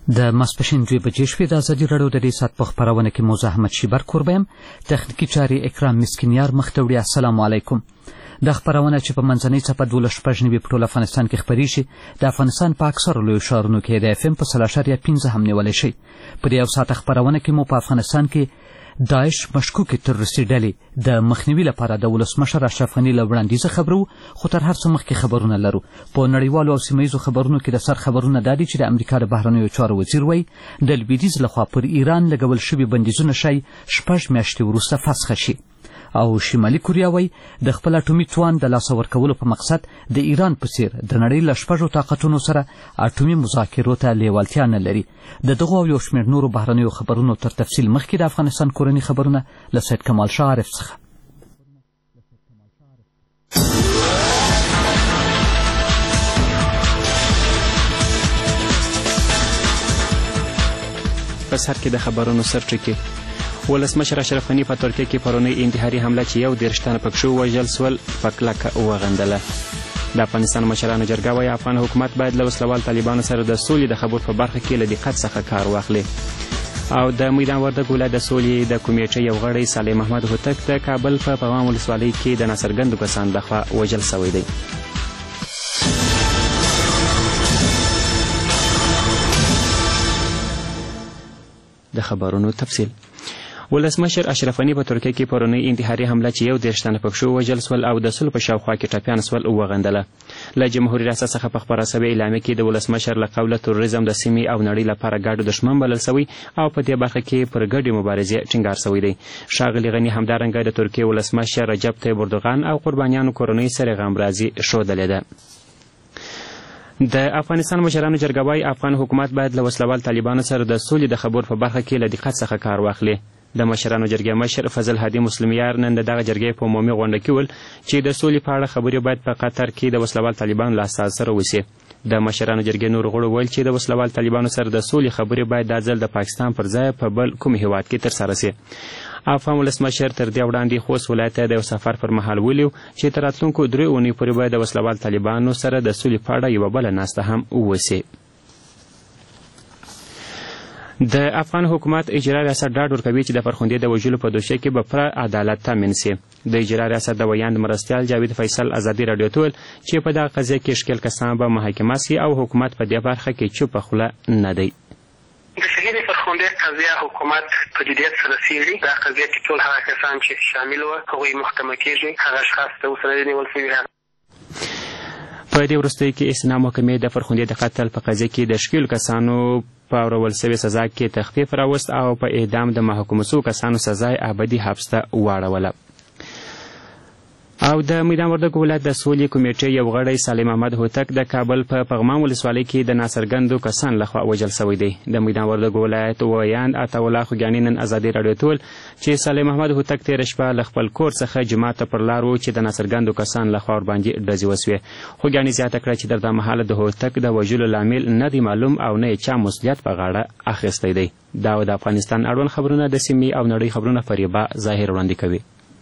د ماسپښین 2 بجې شوې د ازادي راډیو د دې ساعت په خپرونه کې موزه احمد شیبر کوربه یم. تخنیکي چارې اکرام مسکینیار مخ ته وړي. السلام علیکم. دا خپرونه چې په منځنۍ څپه 12.9 په ټول افغانستان کې خپریږي د افغانستان په اکثرو لویو ښارونو کې د FM په 0.5 هم نیولی شي. په دې یو ساعته خپرونه کې مو په افغانستان کې داعش مشکوکې تروریستي ډلې د مخنیوي لپاره د ولسمشر اشرف غني له وړاندیزه خبرو، خو تر هر څه مخکې خبرونه لرو. په نړیوالو او سیمه ییزو خبرونو کې د سر خبرونه دا دي چې د امریکا د بهرنیو چارو وزیر وایي د لویدیځ لخوا پر ایران لګول شوي بندیزونه ښایي 6 میاشتې وروسته فسخه شي. او شمالي کوریا وایي د خپل اټومي توان د لاسه ورکولو په مقصد د ایران په څیر د نړۍ له 6 طاقتونو سره اټومي مذاکرو ته لیوالتیا نه لري. د دغو او یو شمېر نورو بهرنیو خبرونو تر تفصیل مخکې د افغانستان کورني خبرونه له سید کمال شاه عارف څخه. په سر کې د خبرونو سرټکي ولسمشر اشرف غني په ترکیه کې پرونی انتحاري حمله چې 11 تنه پکښې ووژل سول په کلکه وغندله. د افغانستان مشرانو جرګه وایي افغان حکومت باید له وسلوال طالبانو سره د سولې د خبرو په برخه کې له دقت څخه کار واخلي. او د میدان وردګ ولایت د سولې د کمیټې یو غړی صالح محمد هوتک د کابل په پغمان ولسوالۍ کې د ناڅرګندو کسانو لخوا وژل سوی دی. د خبرونو تفصیل. ولسمشر اشرف غني په ترکیه کې پرونی انتحاري حمله چې 11 تنه پکښې ووژل سول او د سلو په شاوخوا کې ټپیان سول وغندله. له جمهوري ریاست څخه په خپره سوې اعلامیه کې د ولسمشر له قوله تروریزم د سیمې او نړۍ لپاره ګډ دښمن بلل سوی او په دې برخه کې پر ګډې مبارزې ټینګار سوی دی. ښاغلي غني همدارنګه د ترکیې ولسمشر رجب طیب اردوغان او قربانیانو کورنۍ سره غمرازي ښودلې ده. د افغانستان مشرانو جرګه وایي افغان حکومت باید له وسلوال طالبانو سره د سولې د خبرو په برخه کې له دقت څخه کار واخلي. د مشرانو جرګې مشر فضل هادي مسلمیار نن د دغه جرګې په عمومي غونډه کې ویل چې د سولې په اړه خبرې باید په قطر کې د وسلوال طالبانو له استازو سره وشي. د مشرانو جرګې نور غړو ویل چې د وسلوال طالبانو سره د سولې خبرې باید دا ځل د پاکستان پر ځای په بل کوم هیواد کې ترسره شي. افغان ولسمشر تر دې وړاندې خوست ولایت ته د یو سفر پر مهال ویلي چې تر راتلونکو 3 اونۍ پورې باید د وسلوال طالبانو سره د سولې په اړه یوه بله ناسته هم وشي. د افغان حکومت اجرا ریاست ډاډ ورکوي چې د فرخندې د وژلو په دوسیه کې به پوره عدالت تامین شي. د اجرا ریاست د ویاند مرستیال جاوید فیصل ازادي راډیو ته ویل چې په دغه قضیه کې ښکېل کسان به محاکمه شي او حکومت په دې برخه کې چوپه خوله نه دی. د شهید فرخندې قضیه حکومت په جدیت سره څېړي. دا قضیه کې ټول هغه کسان چې شامل وو هغوی محکمه کېږي. هغه اشخاص ته اوس نه دي نیول شوي. په دې وروستیو کې استناد محکمې د فرخندې د قتل په قضیه کې د ښکېلو کسانو په اورول سوې سزا کې تخفیف راوست او په اعدام د محکومو شوو کسانو سزا ابدي حبس ته واړوله. او د میدان وردګ ولایت د سولې کمیټې یو غړی صالح محمد هوتک د کابل په پغمان ولسوالۍ کې د ناڅرګندو کسانو لخوا وژل سوی دی. د میدان وردګ ولایت ویاند عطاالله خوږیاني نن ازادي راډیو ته ویل چې صالح محمد هوتک تېره شپه له خپل کور څخه جومات ته پر لار و چې د ناڅرګندو کسانو لخوا ورباندې ډزې وسوې. خوږیاني زیاته کړه چې تر دا مهاله د هوتک د وژلو لامل نه دی معلوم او نه یې چا مسؤلیت په غاړه اخیستی دی. دا د افغانستان اړوند خبرونه د سیمې او نړۍ خبرونه فریبا ظاهر وړاندې کوي.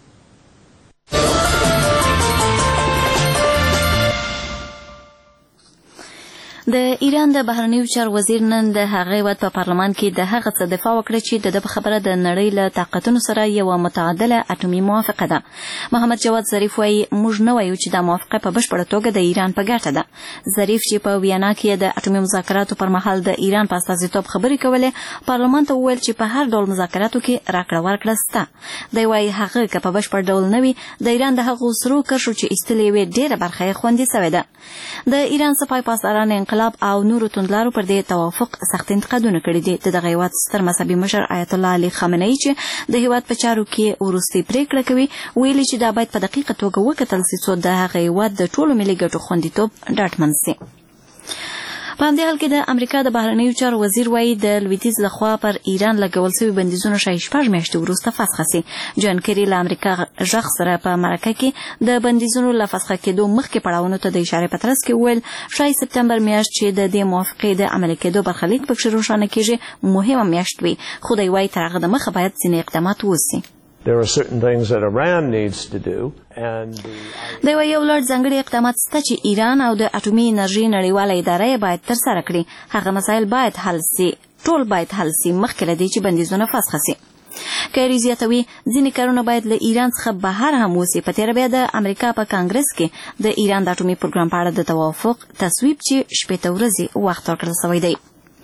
د ایران د بهرنیو چارو وزیر نن د هغه هیواد په پارلمان کې د هغه څه دفاع وکړه چې د په خبره د نړۍ له طاقتونو سره یوه متعادله اټومي موافقه ده. محمد جواد ظریف وایي موږ نه وایو چې دا موافقه په بشپړه توګه د ایران په ګټه ده. ظریف چې په ویانا کې د اټومي مذاکراتو پر مهال د ایران په استازیتوب خبرې کولې پارلمان ته وویل چې په هر ډول مذاکراتو کې راکړه ورکړه شته. دی وایي هغه که په بشپړ ډول نه وي د ایران د هغو سرو کرښو چې ایستلې وې ډېره برخه یې خوندي سوې ده. د ایران سپاه پاسداران انقلاب او نورو توندلارو پر دې توافق سخت انتقادونه کړي دي. د دغه هیواد ستر مذهبي مشر آیت الله علي خامنه‌ای چې د هیواد په چارو کې وروستۍ پریکړه کوي ویلي چې دا باید په دقیقه توګه وکتل شي څو د هغه هیواد د ټولو ملي ګټو خوندیتوب ډاډمن شي. په همدې حال کې د امریکا د بهرنیو چارو وزیر وایي د لویدیځ لخوا پر ایران لګول شوي بندیزونه ښایي 6 میاشتې وروسته فسخه شي. جان کیري له امریکا غږ سره په مرکه کې د بندیزونو له فسخه کېدو مخکې پړاوونو ته د اشارې په ترڅ کې وویل ښایي سپتمبر میاشت چې د دې موافقې د عملي کېدو برخلیک پکښې روښانه کېږي مهمه میاشت وي، خو دی وایي تر هغه دمخه باید ځینې اقدامات وشي. There are certain things that Iran needs to do and د یو لړ ځانګړي اقدامات شته چې ایران او د اټومي انرژي نړیواله اداره باید ترسره کړي. هغه مسایل باید حل سي، ټول باید حل سي مخکې له دې چې بندیزونه فسخ سي. کیری زیاتوي ځینې کارونه باید له ایران څخه بهر هم وسي. په تېره بیا د امریکا په کانګرس کې د ایران د اټومي پروګرام په اړه د توافق تصویب چې 8 ورځې وخت ورکړل شوی دی.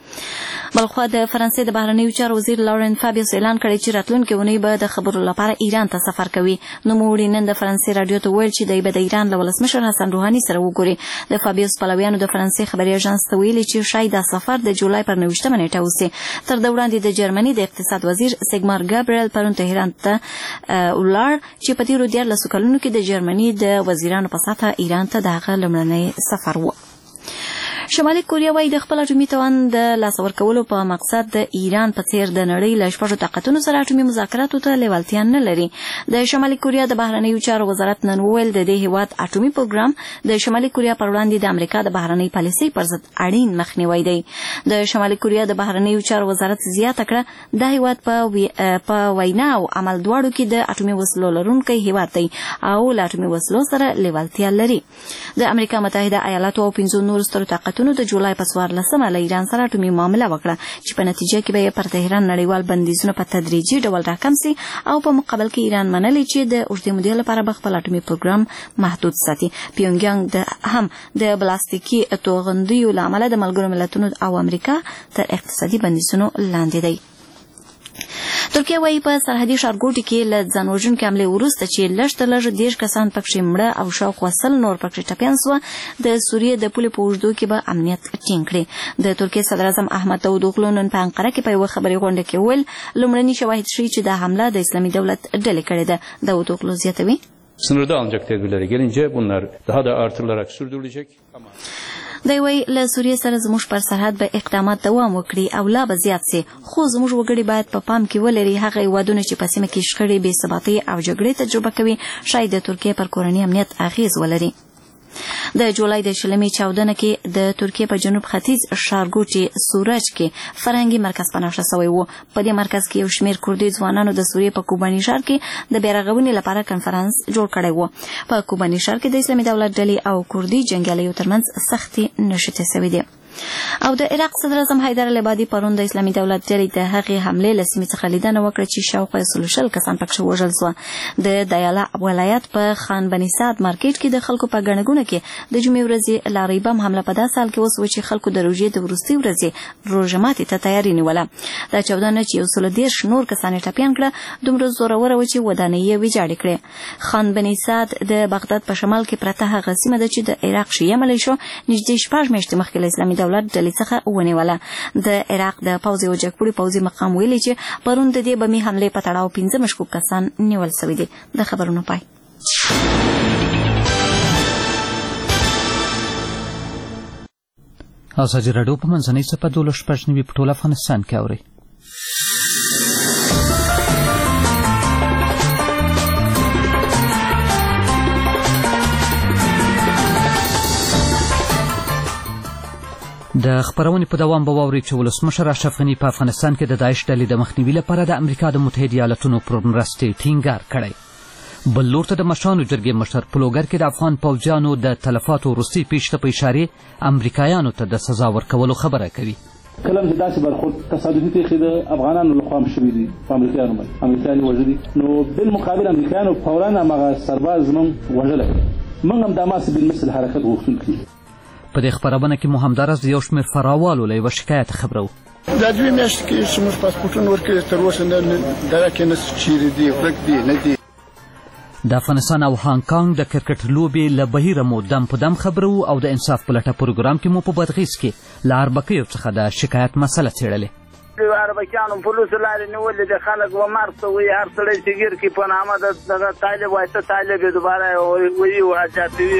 بلخوا د فرانسې د بهرنیو چارو وزیر لورن فابیوس اعلان کړی چې راتلونکې اونۍ به د خبرو لپاره ایران ته سفر کوي. نوموړي نن د فرانسې رادیو ته ویل چې دوی به د ایران له ولسمشر حسن روحاني سره وګوري. د فابیوس پلویانو د فرانسې خبري اژانس ته ویلي چې شاید دا سفر د جولای پر 29مه نیټه وسي. تر دا وړاندې د جرمني د اقتصاد وزیر سیګمار ګابریل پرون تهران ته ولاړ چې په تیرو 14 کلونو کې د جرمني د وزیرانو په ساته ایران ته د هغه لومړنی سفر و. شمالي کوریا وايي د خپل اټومي توان د لاس ورکولو په مقصد د ایران په څیر د نړۍ له شپږو طاقتونو سره اټومي مذاکراتو ته لیوالتیا نه لري. د شمالي کوریا د بهرنیو چارو وزارت نن وویل د دې هیواد اټومي پروګرام د شمالي کوریا پر وړاندې د امریکا د بهرنۍ پالیسۍ پر ضد اړین مخنیوی دی. د شمالي کوریا د بهرنیو چارو وزارت زیاته کړه د هیواد په وینا او عمل دواړو کې د اټومي وسلو لرونکی هیواد دی او له اټومي وسلو سره لیوالتیا لري. د امریکا متحده ایالاتو او 15 نورو سترو طاقتونو د جولای په 14مه له ایران سره اټومي معامله وکړه چې په نتیجه کې به پر تهران نړیوال بندیزونه په تدریجي ډول راکم سي او په مقابل کې ایران منلي چې د اوږدې مودې لپاره به خپل اټومي پروګرام محدود ساتي. پیونګیانګ هم د بلاستیکي توغندیو له امله د ملګرو ملتونو او امریکا تر اقتصادي بندیزونو لاندې دی. ترکیه وايي په سرحدي ښارګوټي کې له ځانوژونکې حملې وروسته چې لږ تر لږه 10 کسان پکښې مړه او شاوخوا 100 نور پکښې ټپیان سوه، د سوریې د پولې په اوږدو کې به امنیت ټینګ کړي. د ترکیې صدراعظم احمد داوودوغلو نن په انقره کې په یوه خبري غونډه کې وویل لومړني شواهد ښیي چې دا حمله د اسلامي دولت ډلې کړې ده. داوودوغلو زیاتوي sınırda alınacak tedbirlere gelince bunlar daha da artırılarak sürdürülecek. دی وی له سوریې سره زموږ پر سرحد به اقدامات دوام وکړي او لا به زیات سي، خو زموږ وګړي باید په پام کې ولري هغه هیوادونه چې په سیمه کې شخړې، بې ثباتۍ او جګړې تجربه کوي شاید د ترکیې پر کورني امنیت اغیز ولري. د جولای د 20 چاودنه کې د ترکیې په جنوب ختیځ ښارګوټي سورج کې فرهنګي مرکز پناه شوی و. په دې مرکز کې یو شمېر کردي ځوانانو د سوریې په کوباني ښار کې د بیارغونې لپاره کنفرانس جوړ کړی و. په کوباني ښار کې د اسلامي دولت ډلې او کردي جنګیالیو ترمنځ سختې نښتې شوې دي. او د عراق صدر اعظم حیدر العبادي پرون د اسلامي دولت ډلې د هغې حملې له سیمې څخه لیدنه وکړه چې شاوخوا 100 کسان پکښې وژل سوه. د دایاله ولایت په خان بني سعد مارکیټ کې د خلکو په ګڼه ګوڼه کې د جمعې ورځې لارۍ بم حمله په داسې حال کې وسوه چې خلکو د روژې د وروستۍ ورځې روژه ماتې ته تیاري نیوله. دا چاودنه چې 130 نور کسان یې ټپیان کړه دومره زوروره وه چې ودانۍ یې ویجاړې کړې. خان بني سعد د بغداد په شمال کې پرته هغه سیمه ده چې د عراق شیعه ملیشو نږدې 6 میاشتې مخکې له اسلامي دولت ډلې څخه ونیوله. د عراق د پوځي او جګپوړي پوځي مقام ویلي چې پرون د دې بمي حملې په تړاو 15 مشکوک کسان نیول شوي دي. د خبرونو پای. ازادي راډیو په منځنۍ څپه 12 په ټول افغانستان کې اوري. د خبرونې په دوام به واورئ چې ولسمشر اشرف غني په افغانستان کې د داعش ډلې د مخنیوي لپاره د امریکا د متحده ایالتونو پر مرستې ټینګار کړی. بل لور ته د مشرانو جرګې مشر په لوګر کې د افغان پوځیانو د تلفاتو وروستۍ پیښې په اشارې امریکایانو ته د سزا ورکولو خبره کوي. کله چې داسې برخورد تصادفي پیښې د افغانانو لخوا هم شوي دي په امریکایانو باندې، امریکایان یې وژلي، نو بالمقابل امریکایانو فورا هماغه سرباز زموږ وژلی. موږ هم داسې بالمثل حرکت غوښتونکي یو. په دې خبرونه کې مو همداراز د یو شمېر فراوالو له یوه شکایت خبرو. دا 2 میاشتې کې چې موږ پاسپورټونه ورکړي تر اوسه دغه کې نه چیرې دي، ورک دي، نه دي. د افغانستان او هانګ کانګ د کرکټ لوبې له بهیره مو دم په دم خبرو او د انصاف په لټه پروګرام کې مو په بادغیس کې له اربکیو څخه د شکایت مسله څېړلې. اربکیانو پولیسو لارې نیولې د خلک ومار ته وایي هر سړی چې ګیر کړي په نامه د دغه طالب وایسته طالب یې دوباره وایي وحاجاتوي.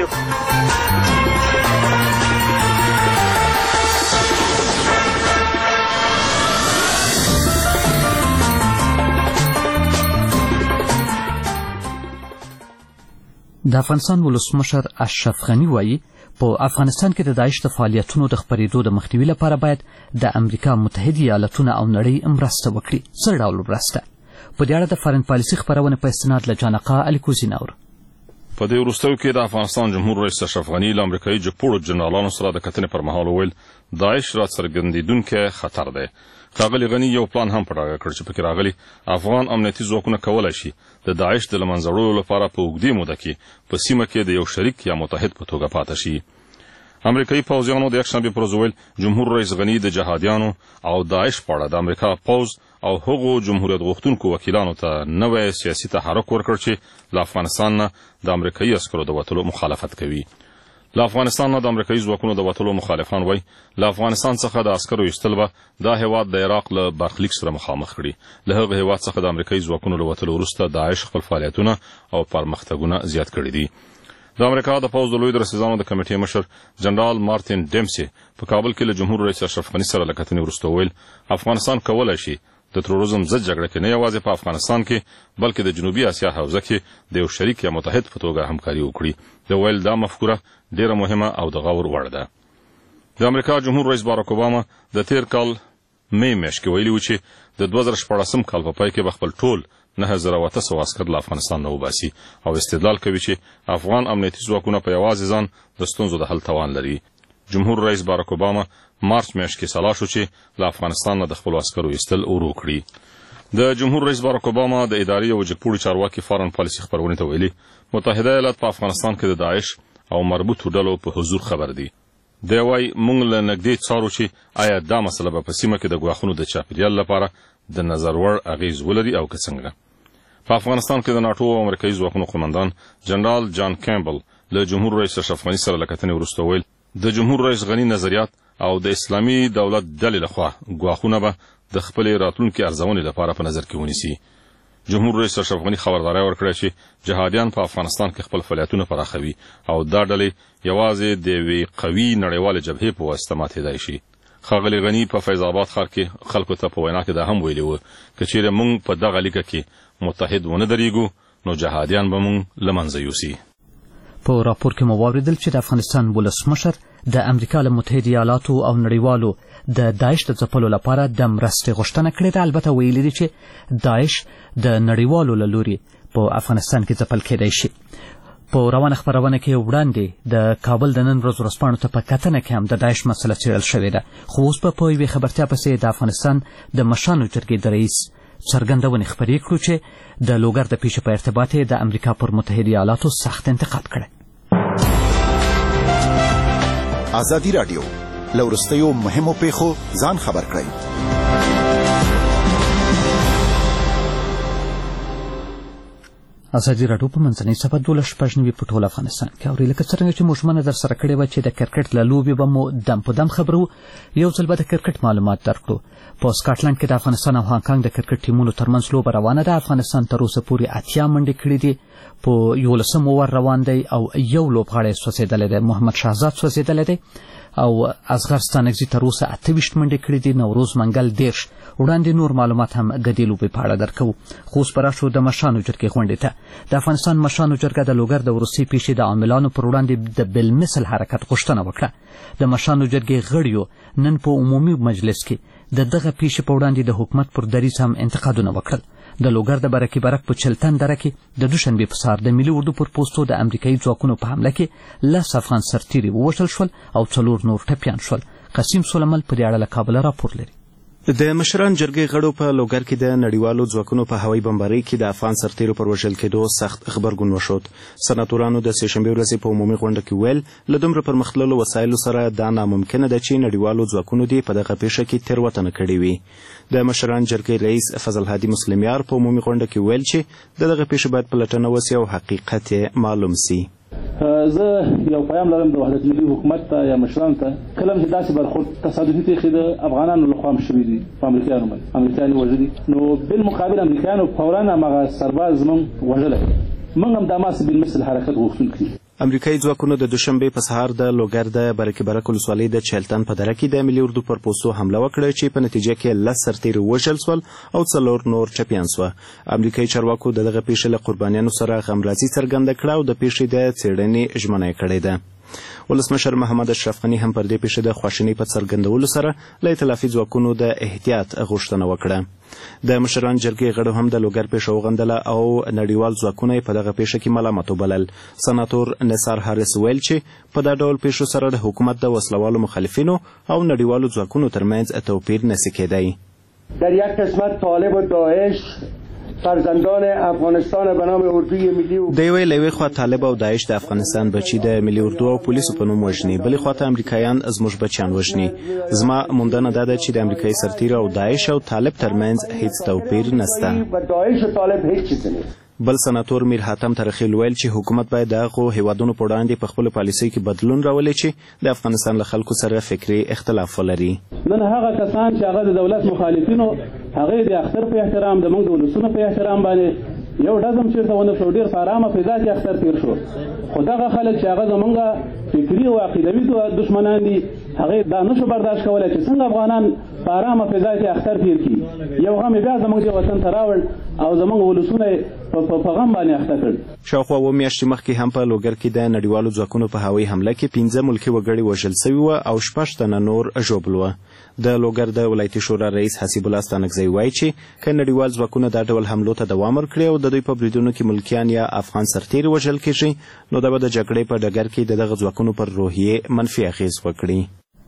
د افغانستان ولسمشر اشرف غني وایي په افغانستان کې د داعش د فعالیتونو د خپرېدو د مخنیوي لپاره باید د امریکا متحده ایالتونه او نړۍ مرسته وکړي. څه ډول مرسته؟ په دې اړه د فارن پالیسي خپرونه په استناد له جانقه الیکوزي نور. په دې وروستیو کې د افغانستان جمهور رئیس اشرف غني له امریکایي جګپوړو جنرالانو سره د کتنې پر مهال وویل داعش را څرګندېدونکی خطر دی. ښاغلي غني یو پلان هم په ډاګه کړ چې پکې راغلي افغان امنیتي ځواکونه کولی شي د داعش د له منځه وړلو لپاره په اوږدې موده کې په سیمه کې د یو شریک یا متحد په توګه پاتې شي. امریکایي پوځیانو د یکشنبې پر ورځ وویل جمهور رئیس غني د جهادیانو او داعش په اړه د امریکا پوځ او هغو جمهوریت غوښتونکو وکیلانو ته نوی سیاسي تحرک ورکړ چې له افغانستان نه د امریکایي عسکرو د وتلو مخالفت کوي. له افغانستان نه د امریکایي ځواکونو د وتلو مخالفان وایي له افغانستان څخه د عسکرو ایستل به دا هیواد د عراق له برخلیک سره مخامخ کړي. له هغه هیواد څخه د امریکایي ځواکونو له وتلو وروسته داعش خپل فعالیتونه او پرمختګونه زیات کړي دي. د امریکا د پوځ د لوی درسیزانو د کمیټې مشر جنرال مارتین ډیمسي په کابل کې له جمهور رئیس اشرف غني سره له کتنې وروسته وویل افغانستان کولی شي د تروریزم ضد جګړه کې نه یوازې په افغانستان کې بلکې د جنوبي اسیا حوزه کې د یو شریک یا متحد په توګه همکاري وکړي. د ویل دا مفکوره ډیره مهمه او د غور وړ ده. د امریکا جمهور رئیس باراک اوباما د تیر کال می میاشت کې ویلي و چې د 2014 کال په پای کې به خپل ټول 9800 عسکر له افغانستان نه وباسي او استدلال کوي چې افغان امنیتي ځواکونه په یوازې ځان د ستونزو د حل توان لري. جمهور رئیس باراک اوباما مارچ میاشت کې سلا شو چې له افغانستان نه د خپلو عسکرو ایستل ورو کړي. د جمهور رئیس باراک اوباما د اداري او جګپوړي چارواکي فارن پالیسي خپرونې ته ویلي متحده ایالات په افغانستان کې د داعش او مربوطو ډلو په حضور خبر دي. دی وایي موږ له نږدې څارو چې آیا دا مسله به په سیمه کې د ګواښونو د چاپیریال لپاره د نظر وړ اغیز ولري او که څنګه. په افغانستان کې د ناټو او امریکایي ځواکونو قومندان جنرال جان کیمبل له جمهور رئیس اشرف غني سره له کتنې وروسته ویل د جمهور رئیس غني نظریات او د اسلامي دولت ډلې لخوا ګواښونه به د خپلې راتلونکې ارزونې لپاره په نظر کې ونیسي. جمهور رئیس اشرف غني خبرداری ورکړه چې جهادیان په افغانستان کې خپل فعالیتونه پراخوي او دا ډلې یوازې د یوې قوي نړیوالې جبهې په واسطه ماتېدای شي. ښاغلي غني په فیض آباد ښار کې خلکو ته په وینا کې دا هم ویلي و که چیرې موږ په دغه لیکه کې متحد ونه درېږو نو جهادیان به موږ له منځه یوسي. په راپور کې مو واورېدل چې د افغانستان ولسمشر د امریکا له متحده ایالاتو او نړیوالو د داعش د ځپلو لپاره د مرستې غوښتنه کړې ده. البته ویلي دي چې داعش د نړیوالو له لوري په افغانستان کې ځپل کېدای شي. په روانه خپرونه کې وړاندې د کابل د نن ورځ ورځپاڼو ته په کتنه کې هم د داعش مسله څېړل شوې ده. خو اوس په یوې خبرتیا پسې د افغانستان د مشرانو جرګې د رئیس څرګندونې خپرې کړو چې د لوګر د پیښې په ارتباط د امریکا پر متحده ایالاتو سخت انتقاد کړی. ازادي راډیو له وروستیو مهمو پیښو ځان خبر کړئ. ازادي راډیو په منځنۍ صفحه 12 په ټول افغانستان کې اوري. لکه څرنګه چې موږ در سره کړې وه چې د کرکټ له لوبې به مو دم په دم خبرو. یو ځل به د کرکټ معلومات درکړو. په سکاټلند کې د افغانستان او هانګ د کرکټ ټیمونو ترمنځ لوبه روانه ده. افغانستان تر اوسه پورې 80 منډې کړې دي. په 11 اوور روان دی او یو لوبغاړی سوځېدلی دی، محمد شهزاد سوځېدلی دی او اصغر ستانکزي تر اوسه 28 منډې کړې دي. نوروز منګل 10. وړاندې نور معلومات هم د دې لوبې په اړه درکوو. خو اوس به راشو د مشرانو جرګې غونډې ته. د افغانستان مشرانو جرګه د لوګر د وروستۍ پیښې د عاملانو پر وړاندې د بالمثل حرکت غوښتنه وکړه. د مشرانو جرګې غړیو نن په عمومي مجلس کې د دغه پیښې په وړاندې د حکومت پر دریځ هم انتقادونه وکړل. د لوګر د برکي برک په چلتن دره کې د دوشنبې په سهار د ملي اردو پر پوستو د امریکایي ځواکونو په حمله کې 10 افغان سرتیري ووژل شول او 4 نور ټپیان شول. قسیم سلیمل په دې اړه له کابل راپور لري. د مشران جرګې غړو په لوګر کې د نړیوالو ځواکونو په هوایي بمبارۍ کې د افغان سرتیرو پر وژل کېدو سخت غبرګون وښود. سناتورانو د سهشنبې ورځې په عمومي غونډه کې ویل له دومره پرمختللو وسایلو سره دا ناممکنه ده چې نړیوالو ځواکونو دې په دغه پیښه کې تېروتنه کړې وي. د مشران جرګې رئیس فضل هادي مسلمیار په عمومي غونډه کې ویل چې دغه پیښه باید پلټنه وسي او حقیقت معلوم سي. زه یو پیام لرم د وحدت ملي حکومت ته یا مشرانو ته، کله چې داسې برخورد تصادفي پیښې د افغانانو لخوا هم شوي دي په امریکایانو باندې، امریکایان یې وژلي، نو بالمقابل امریکایانو فورا هماغه سرباز زموږ وژلی. موږ هم داماسې بالمثل حرکت غوښتونکي دي. امریکایي ځواکونو د دوشنبې په سهار د لوګر د برکي برک ولسوالۍ د چلتن په دره کې د ملي اردو پر پوستو حمله وکړه چې په نتیجه کې 10 سرتیري وژل شول او 4 نور ټپیان شول. امریکایي چارواکو دغه پیښې له قربانیانو سره غمرازي څرګنده کړه او د پیښې د څېړنې ژمنه کړې ده. ولسمشر محمد اشرف غني هم پر دې پیښې د خواشینۍ په څرګندولو سره له ائتلافي ځواکونو د احتیاط غوښتنه وکړه. د مشران جرګې غړو هم د لوګر پیښه وغندله او نړیوال ځواکونه یې په دغه پیښه کې ملامت وبلل. سناتور نثار هاریس ویل چې په دا ډول پیښو سره د حکومت د وسلوالو مخالفینو او نړیوالو ځواکونو ترمنځ توپیر نشي کېدی. در یک قسمت طالب و داعش فرزندان افغانستان به نام اردوی ملی د یوې خوا طالب او داعش د افغانستان بچي د ملي اردو او پولیسو په نوم وژني، بلې خوا ته امریکایان زموږ بچیان وژني. زما موندنه دا ده چې د امریکایي سرتیرو او داعش او طالب ترمنځ هیڅ توپیر نشته. بل سناتور میر حاتم ترخیل ویل چې حکومت باید دغه هیوادونو په وړاندې په خپل پالیسۍ کې بدلون راولي چې د افغانستان له خلکو سره فکري اختلاف ولري. نن هغه کسان چې هغه د دولت مخالفینو هغه د اختر په احترام د موږ د ولسونو په احترام باندې یو ډزم چیرته ونه شو، ډېر په ارامه فضا کې اختر تیر شو. خو دغه خلک چې هغه زمونږ فکري او عقیدوي دشمنان دي هغه دا نشو برداشت کولی چې څنګه افغانان په ارامه فضا کې اختر تیر کړي. یو غم بیا زموږ د وطن ته راوړ او زموږ ولسونه په غم باندې اخته کړ. شاوخوا 2 میاشتې مخکې هم په لوګر کې د نړیوالو ځواکونو په هوایي حمله کې 15 ملکي وګړي وژل سوي وو او 6 تنه نور ژوبل وو. د لوګر د ولایتي شورا رئیس حسیب الله ستانکزی وایي چې که نړیوال ځواکونه دا ډول حملو ته دوام ورکړي او د دوی په بریدونو کې ملکیان یا افغان سرتیري وژل کېږي نو دا به د جګړې په ډګر کې د دغه ځواکونو پر روحیې منفي اغېز وکړي.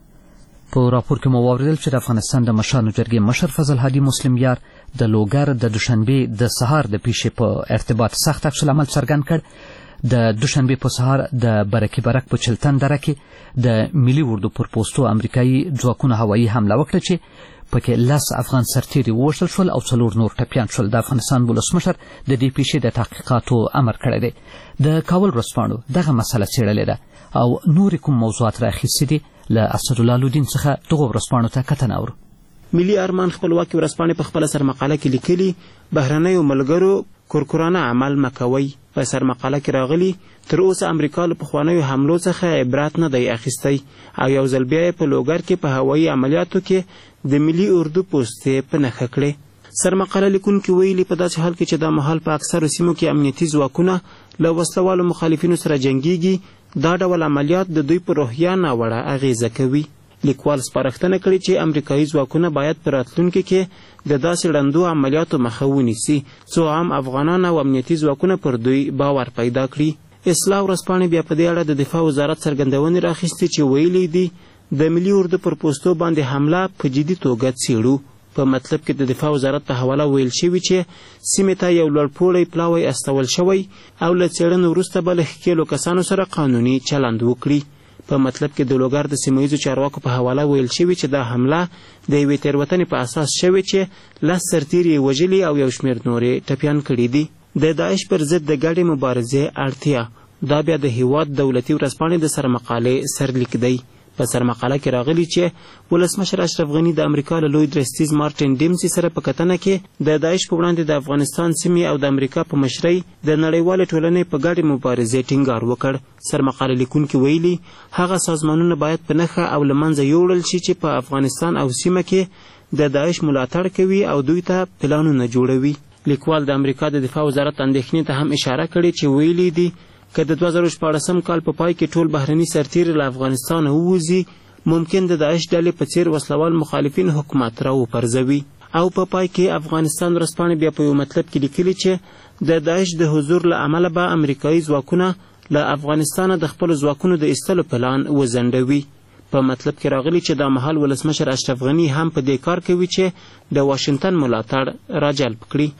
په راپور کې مو واورېدل چې د افغانستان د مشرانو جرګې مشر فضل هادي مسلم یار د لوګر د دوشنبې د سهار د پیښې په ارتباط سخت عکس العمل څرګند کړ. د دوشنبې په سهار د برکي برک په چلتن دره کې د ملي اردو پر پوسټو امریکایي ځواکونو هوایي حمله وکړه چې پکې 10 افغان سرتیري ووژل شول او 4 نور ټپیان شول. د افغانستان ولسمشر د دې پیښې د تحقیقاتو امر کړی دی. د کابل ورځپاڼو دغه مسله څېړلې ده او نور کوم موضوعات راخیستي دي. له اسدالله لودین څخه دغه ورځپاڼو ته کتنه اورو. ملي ارمان خپلواکي ورځپاڼې په خپله سرمقاله کې لیکلي بهرنیو ملګرو کورکورانه عمل مه کوئ. په سرمقاله کې راغلي تر اوسه امریکا له پخوانیو حملو څخه عبرت نه دی اخیستی او یو ځل بیا په لوګر کې په هوایي عملیاتو کې د ملي اردو پوستې په نښه کړې. سرمقاله لیکونکي ویلي په داسې حال کې چې دا مهال په اکثرو سیمو کې امنیتي ځواکونه له وسلوالو مخالفینو سره جنګیږي، دا ډول عملیات د دوی په روحیه ناوړه اغیزه کوي. لیکوال سپارښتنه کړې چې امریکایي ځواکونه باید په راتلونکي کې د داسې ړندو عملیاتو مخه ونیسي څو عام افغانان او امنیتي ځواکونه پر دوی باور پیدا کړي. اصلاح ورځپاڼې بیا په دې اړه د دفاع وزارت څرګندونې راخیستې چې ویلي دي د ملي اردو پر پوستو باندې حمله په جدي توګه څېړو. په مطلب کې د دفاع وزارت په حواله ویل شوي چې سیمې ته یو لوړپوړی پلاوی استول شوی او له څېړنې وروسته به له ښکېلو کسانو سره قانوني چلند وکړي. په مطلب کې د لوګر د سیمه ییزو چارواکو په حواله ویل شوي چې دا حمله د یوې تېروتنې په اساس شوې چې 10 سرتیري یې وژلي او یو شمېر نور یې ټپیان کړي دي. د داعش پر ضد د ګډې مبارزې اړتیا دا بیا د هیواد دولتي ورځپاڼې د سرمقالې سرلیک دی. په سرمقاله کې راغلي چې ولسمشر اشرف غني د امریکا له لوی درستیز مارټین ډیمسي سره په کتنه کې د داعش په وړاندې د افغانستان سیمې او د امریکا په مشرۍ د نړیوالې ټولنې په ګډې مبارزې ټینګار وکړ. سرمقاله لیکونکي ویلي هغه سازمانونه باید په نښه او له منځه یوړل شي چې په افغانستان او سیمه کې د داعش ملاتړ کوي او دوی ته پلانونه جوړوي. لیکوال د امریکا د دفاع وزارت اندېښنې ته هم اشاره کړې چې ویلي دي که د 2014 کال په پای کې ټول بهرني سرتیري له افغانستانه ووځي ممکن د داعش ډلې په څیر وسلوال مخالفین حکومت را وپرځوي. او په پای کې افغانستان ورځپاڼې بیا په یو مطلب کې لیکلي چې د داعش د حضور له امله به امریکایي ځواکونه له افغانستانه د خپلو ځواکونو د ایستلو پلان وځنډوي. په مطلب کې راغلي چې دا مهال ولسمشر اشرف غني هم په دې کار کوي چې د واشنگټن ملاتړ راجلب کړي.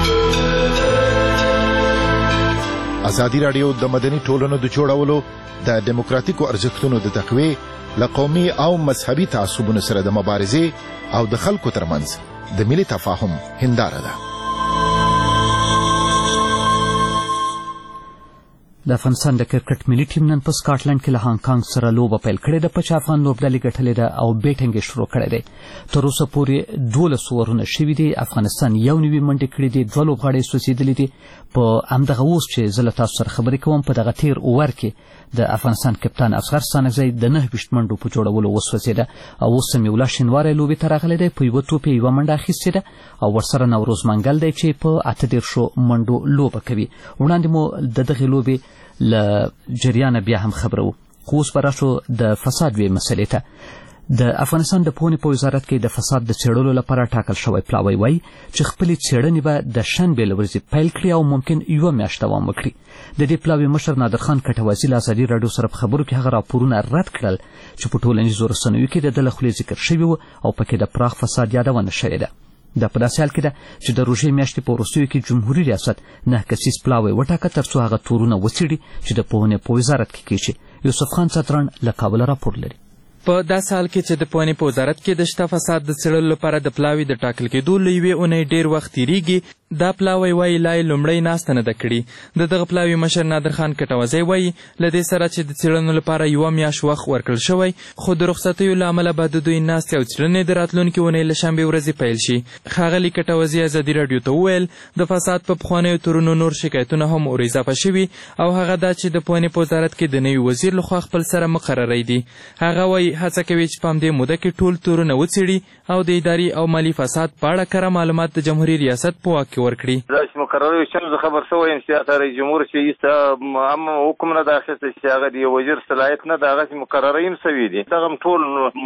ازادي راډیو د مدني ټولنو د جوړولو د دیموکراتیکو ارزښتونو د تقویې له قومي او مذهبي تعصبونو سره د مبارزې او د خلکو ترمنځ د ملي تفاهم هنداره ده. د افغانستان د کرکټ ملي ټیم نن په سکاټلند کې له هانګ کانګ سره لوبه پیل کړې ده. په افغان لوبډلې ګټلې ده او بیټینګ یې شروع کړی دی. تر اوسه پورې 12 اورونه شوي دي. افغانستان 1 منډې کړې دي، 2 لوبغاړي سوځېدلي دي. په همدغه اوس چې زه له تاسو سره خبرې کوم په دغه تیر اوور کې د افغانستان کپتان اصغر ستانکزی د 9 منډو په جوړولو وسوځېده او اوس سمیولا شینواری لوبې ته راغلی دی. په 1 توپ 1 منډه اخیستې ده او ورسره نوروز منګل دی چې په 18 منډو لوبه کوي. وړاندې مو د دغې لوبې له جریانه بیا هم خبرو. خو اوس به راشو د فساد وې مسلې ته. د افغانستان د پوهنې په وزارت کې د فساد د څېړلو لپاره ټاکل شوی پلاوی وایي چې خپلې څېړنې به د شنبې له ورځې پیل کړي او ممکن 1 میاشت دوام وکړي. د دې پلاوي مشر نادرخان کټوازي له ازادي راډیو سره په خبرو کې هغه راپورونه رد کړل چې په ټولنیزو رسنیو کې د ده له خولې ذکر شوي وو او پکې د پراخ فساد یادونه شوې ده. دا په داسې حال کې ده چې د روژې میاشتې په وروستیو کې جمهوري ریاست 9 کسیز پلاوی وټاکه تر څو هغه تورونه وڅېړي چې د پوهنې په وزارت کې کېږي. یوسف خان ستران له کابله راپور لري. په داسې حال کې چې د پوهنې په وزارت کې د شته فساد د څېړلو لپاره د پلاوي د ټاکل کېدو له یوې اونۍ ډېر وخت تېرېږي، دا پلاوی وایي لا یې لومړۍ ناسته نه ده کړې. د دغه پلاوي مشر نادرخان کټوازی وایي له دې سره چې د څېړنو لپاره 1 میاشت وخت ورکړل شوی، خو د رخصتیو له امله به د دوی ناستې او څېړنې د راتلونکې اونۍ له شنبې ورځې پیل شي. ښاغلي کټوازي ازادي راډیو ته وویل د فساد په پخوانیو تورونو نور شکایتونه هم ور اضافه شوي او هغه دا چې د پوهنې په وزارت کې د نوي وزیر لخوا خپل سره مقرری دي. هغه وایي هڅه کوي چې په همدې موده کې ټول تورونه وڅېړي او د اداري او مالي فساد په اړه کره معلومات د جمهوري ریاست په واک کې ورکړي. مقرری شم زه خبر شوی یم چې رئیس جمهور چې هم حکم نه ده اخیستی چې هغه د وزیر صلاحیت نه ده، هغسې مقرری هم سوي دي. دغه هم ټول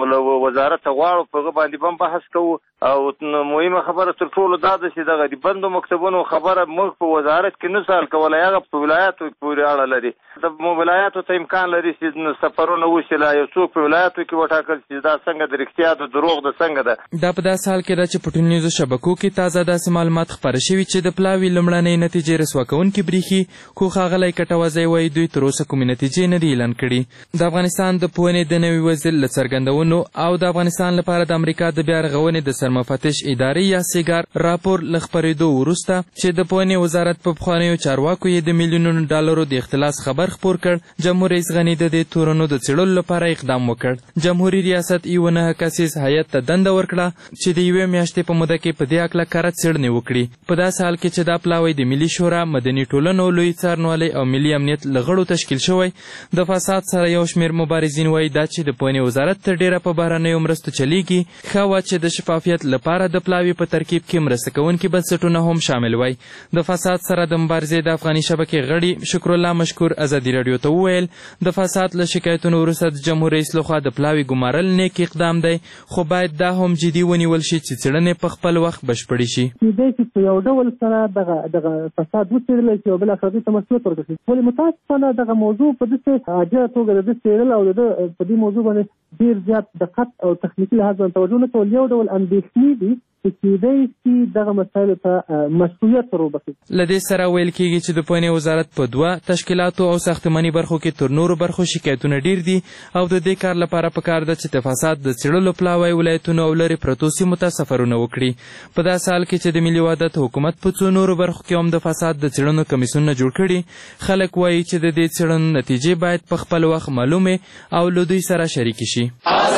وزارت ته غواړو په هغه باندې به هم بحث کوو او مهمه خبره تر ټولو دا ده چې دغه د بندو مکتبونو خبره موږ په وزارت کې نه سال کولی، هغه په ولایاتو پورې اړه لري. د ولایاتو ته امکان لري چې سفرونه وشي، لا یو څوک په ولایاتو کې وټاکل چې دا څنګه د رښتیا د دروغ د څنګه ده. دا په داسې حال کې ده چې په ټولنیزو شبکو کې تازه داسې معلومات خپاره شوي چې د پلاوي لومړنۍ نتیجې رسوا کوونکي برېښي، خو ښاغلی کټوازی وایي دوی تر اوسه کومې نتیجې نه دي اعلان کړي. د افغانستان د پوهنې د نوي وزیر له څرګندونو او د افغانستان لپاره د امریکا د بیا رغونې د سرمفتش ادارې یا سیګار راپور له خپرېدو وروسته چې د پوهنې وزارت په پخوانیو چارواکو یې د میلیونونو ډالرو د اختلاس خبر خپور کړ، جمهور رئیس غني د دې تورنو د څېړلو لپاره اقدام وکړ. جمهوري ریاست 9 کسیز هیئت ته دنده ورکړه چې د 1 میاشتې په موده کې په دې هکله کره څېړنې وکړي. په داسې حال کې چې دا پلاوی د ملي شورا، مدني ټولنو، لوی څارنوالۍ او ملي امنیت له غړو تشکیل شوی. د فساد سره یو شمېر مبارزین وایي دا چې د پوهنې وزارت تر ډېره په بهرنیو مرستو چلیږي، ښه وه چې د شفافیت لپاره د پلاوي په ترکیب کې مرسته کوونکي بنسټونه هم شامل وای. د فساد سره د مبارزې د افغاني شبکې غړي شکرالله مشکور ازادي راډیو ته وویل د فساد له شکایتونو وروسته د جمهور رئیس لخوا د پلاوي ګمارل نیک اقدام دی، خو باید دا هم جدي ونیول شي چې څېړنې په خپل وخت بشپړې شي. کېدای شي په یو ډول سره دغه فساد وڅېړلی شي او بالاخره ته مسؤلیت ورکړل شي، ولې متاسفانه دغه موضوع په داسې عاجله توګه د ده څېړل او د ده په دې موضوع باندې ډېر زیات دقت او تخنیکي لحاظ باندې توجه نه کول یو ډول اندېښنې دي چې کېدای شي دغه مسایلو ته مسؤلیت ور وبخښي. له دې سره ویل کېږي چې د پوهنې وزارت په 2 تشکیلاتو او ساختماني برخو کې تر نورو برخو شکایتونه ډېر دي او د دې کار لپاره پکار ده چې د فساد د څېړلو پلاوی ولایتونو او لرې پرتو سیمو ته سفرونه وکړي. په داسې حال کې چې د ملي وحدت حکومت په څو نورو برخو کې هم د فساد د څېړنو کمیسیونونه جوړ کړي، خلک وایي چې د دې څېړنو نتیجې باید په خپل وخت معلومې او له دوی سره شریکې شي.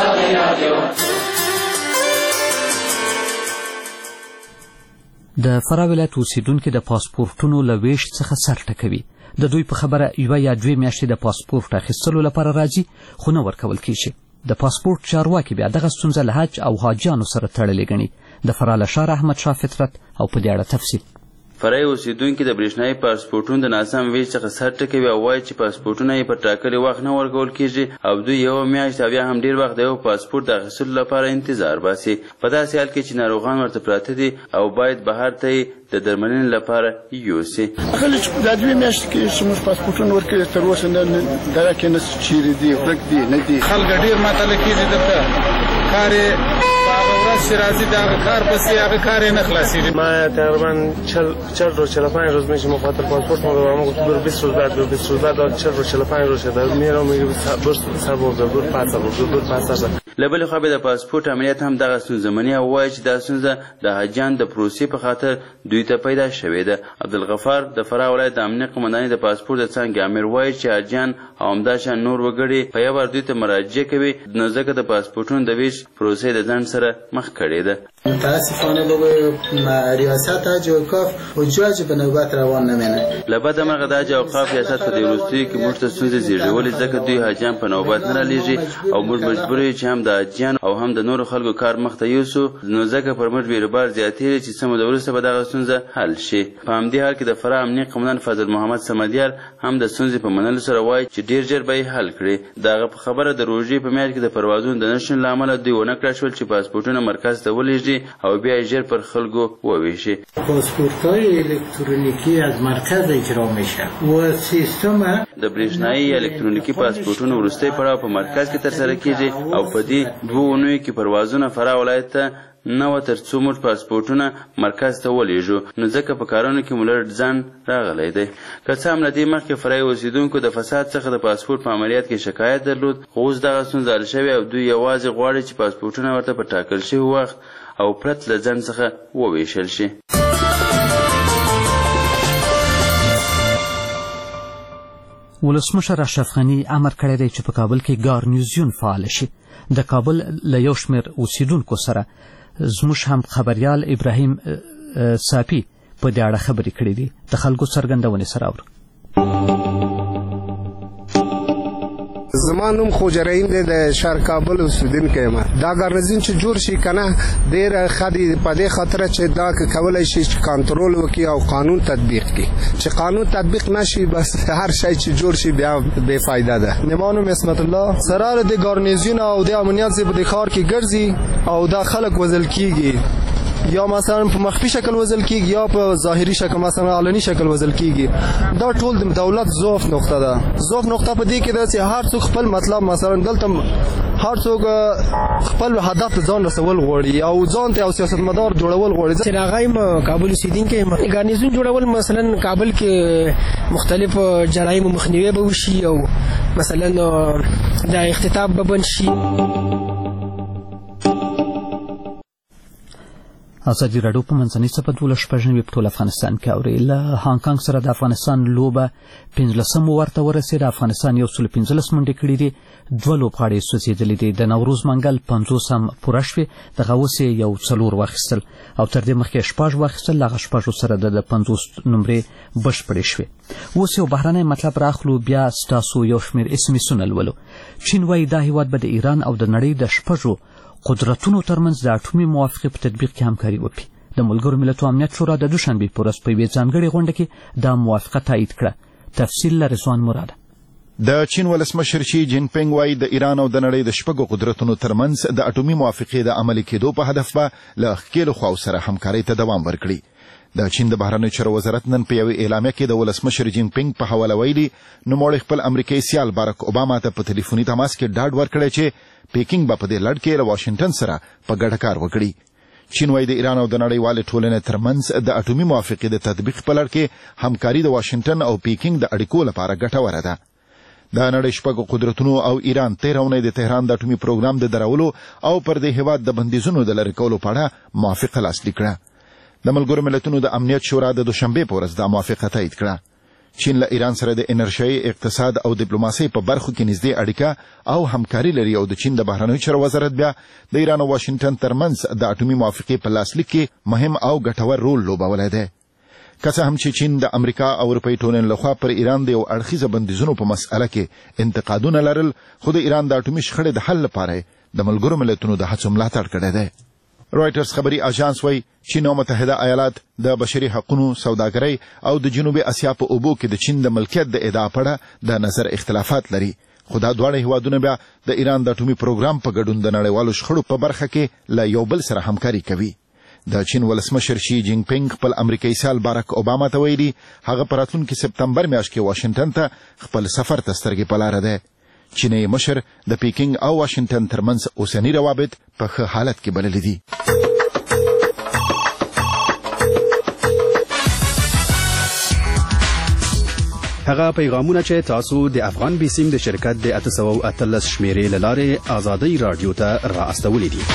د فراه ولایت اوسیدونکي د پاسپورټونو له ویشت څخه سر ټکوي. د دوی په خبره 1 یا 2 میاشتې د پاسپورټ اخیستلو لپاره راځي خو نه ورکول کېږي. د پاسپورټ چارواکي بیا دغه ستونزه له حج او حاجیانو سره تړلې ګڼي. د فراه له ښاره احمد شاه فطرت او په دې اړه تفصیل. فرای اوسیدونکي د برېښنایي پاسپورټونو د ناسم ویش څخه سر ټکوي او وایي چې پاسپورټونه یې په ټاکلي وخت نه ورکول کېږي او دوی 1 میاشت او بیا هم ډېر وخت د یو پاسپورټ د اخیستلو لپاره انتظار باسي. په داسې حال کې چې ناروغان ورته پراته دي او باید بهر ته یې د درملنې لپاره یوسي. خلک دا 2 میاشتې کې چې موږ پاسپورټونه ورکړي تر اوسه نه دغه کې نه چیرې دي ورک دي نه دي. خلک ډېر معطله کېږي دلته کار یې هغه ورځ چې راځي د هغه کار پسې هغه کار یې نه خلاصېږي. ما تقریبا 40 روز 45 روز میشه مخاطر پاسپورت ما رو گفتم 20 روز بعد 20 روز بعد 40 روز 45 روز شده میرم میگه برس سبب دور پاسپورت لبل خو به د پاسپورت عملیات هم دغه ستونزه مني او وایي چې دا ستونزه د حاجیان د پروسې په خاطر دوی ته پیدا شوې ده. عبدالغفار د فراه ولایت د امنیت قومندانۍ د پاسپورت د څانګې امیر وایي چې حاجیان او همداشان نور وګړي په یو ور دوی ته مراجعه کوي نو ځکه د پاسپورتونو د ویش پروسې د ځنډ سره مخ کړې ده. متاسفانه به ریاست حج اوقاف حجاج به نوبت روان نمینه. له بده مرغه د حج اوقاف ریاست په دې وروستیو کې موږ ته ستونزې زیږولې ځکه دوی حاجیان په نوبت نه رالیږي او موږ مجبور یو چې هم د حاجیان او هم د نورو خلکو کار مخته یوسو، نو ځکه پر موږ بیروبار زیاتېږي چې څه موده وروسته به دغه ستونزه حل شي. په همدې حال کې د فراه امنیه قومندان فضل محمد صمدیار هم د ستونزې په منلو سره وایي چې ډېر ژر به یې حل کړي. دغه په خبره د روژې په میاشت کې د پروازونو د نشتون له امله دوی ونه کړای شول چې پاسپورټونه مرکز ته ولېږدي او بیا یې ژر پر خلکو وویشي. پاسپورت‌های الکترونیکی از مرکز اجرا میشه و سیستم د برېښنایي الکترونیکي پاسپورټونو وروستی پړاو په مرکز کې ترسره کیږي او په دې 2 اونیو کې پروازونه فراه ولایت ته نه و تر څو موږ پاسپورټونه مرکز ته ولېږو، نو ځکه په کارونو کې مو لږ ځان راغلی دی. که څه هم له دې مخکې فرایي اوسېدونکو د فساد څخه د پاسپورټ په عملیات کې شکایت درلود، خو اوس دغه ستونزه حل شوې او دوی یوازې غواړي چې پاسپورټونه ورته په ټاکل شوي وخت او پرت له ځنډ څخه وویشل شي. ولسمشر اشرف غني امر کړی دی چې په کابل کې ګارنیزیون فعال شي. د کابل له یو شمېر اوسیدونکو سره زموږ هم خبریال ابراهیم صافي په دې اړه خبرې کړې دي. د خلکو څرګندونې سره اورو. زما نوم خوجا رحیم دی، د شهر کابل اوسیدونکی یم. دا ګارنیزیون چې جوړ شي که نه ډېره ښه دي په دې خاطره چې دا کولی شي چې کنټرول وکړي او قانون تطبیق کړي. چې قانون تطبیق نشي بس هر شی چې جوړ شي بیا بې فایده ده. زما نوم اسمت الله، سره د ګارنیزیون او د امنیت په دې ښار کې ګرځي او دا خلک وژل کېږي، یا مثلا په مخفي شکل وژل کېږي یا په ظاهري شکل مثلا علني شکل وژل کېږي. دا ټول د دولت ضعف نقطه ده. ضعف نقطه په دې کې ده چې هر څوک خپل مطلب مثلا دلته هر څوک خپل هدف ته ځان رسول غواړي او ځان ته او سیاستمدار جوړول غواړي. چې راغایم کابل اوسیدونکی ګارنیزیون جوړول مثلا کابل کې مختلف جرایم مخنیوي به وشي او مثلا د اختطاف به بند شي. ازادي راډیو په منځنۍ څپه 12 په ټول افغانستان کې اوري. له هانګ کانګ سره د افغانستان لوبه 15 ورته ورسېده. افغانستان 115 منډې کړې دي، 2 لوبغاړي سوځېدلي دي. د نوروز منګل 50 هم پوره شوې، دغه اوس یو 4 واخیستل او تر دې مخکې 6 واخیستل. هغه 6 سره د 50 نمرې بشپړې شوې. اوس یو بهرنی مطلب راخلو، بیا ستاسو یو شمېر SMS لولو. چین وایي دا هیواد به د ایران او د نړۍ د 6 قدرتونو ترمنځ د اټومي موافقې په تطبیق کې همکاري وکړي. د ملګرو ملتونو امنیت شورا د دوشنبې په ورځ په یوې ځانګړې غونډه کې دا موافقه تایید کړه. تفصیل له رضوان مراد. د چین ولسمشر شي جین پینګ وایي د ایران او د نړۍ د 6 قدرتونو ترمنځ د اټومي موافقې د عملي کېدو په هدف به له ښکېلو خواو سره همکارۍ ته دوام ورکړي. د چین د بهرنیو چارو وزارت نن په یوې اعلامیه کې د ولسمشر جین پینګ په حواله ویلي، نوموړي خپل امریکایي سیال بارک اوباما ته په ټلیفوني تماس کې ډاډ ورکړی چې پیکینګ به په دې لړ کې له واشنگټن سره په ګډه کار وکړي. چین وایي د ایران او د نړیوالې ټولنې ترمنځ د اټومي موافقې د تطبیق په لړ کې همکاري د واشنگټن او پیکینګ د اړیکو لپاره ګټوره ده. د نړۍ 6 قدرتونو او ایران 13 اونۍ د تهران د اټومي پروګرام د درولو او پر دې هیواد د بندیزونو د لرې کولو په اړه موافقه لاسلیک کړه. د ملګرو ملتونو د امنیت شورا د دوشنبې په ورځ دا موافقه تایید کړه. چین له ایران سره د انرژۍ، اقتصاد او ډیپلوماسۍ په برخو کې نږدې اړیکه او همکاري لري او د چین د بهرنیو چارو وزارت بیا د ایران او واشنگټن ترمنځ د اټومي موافقې په لاسلیک کې مهم او ګټور رول لوبولی دی. که څه هم چې چین د امریکا او اروپایي ټولنې لخوا پر ایران د یو اړخیزه بندیزونو په مسأله کې انتقادونه لرل، خو د ایران د اټومي شخړې د حل لپاره د ملګرو ملتونو د هڅو ملاتړ کړی دی. رویټرز خبري اژانس وایي چین او متحده ایالات د بشري حقوقو، سوداګرۍ او د جنوبي اسیا په اوبو کې د چین د ملکیت د ادعا په اړه د نظر اختلافات لري، خو دا دواړه هیوادونه بیا د ایران د اټومي پروګرام په ګډون د نړیوالو شخړو په برخه کې له یو بل سره همکاري کوي. د چین ولسمشر شي جین پینګ خپل امریکایي سیال بارک اوباما ته ویلي هغه په راتلونکي سپتمبر میاشت کې واشنگټن ته خپل سفر ته سترګې په لاره دی. چیني مشر د پیکینګ او واشنگټن ترمنځ اوسنی روابط په ښه حالت کې بللي دي. هغه پیغامونه چې تاسو د افغان بیسیم د شرکت د 813 شمیرې له لارې آزادۍ رادیو ته رااستولې دي.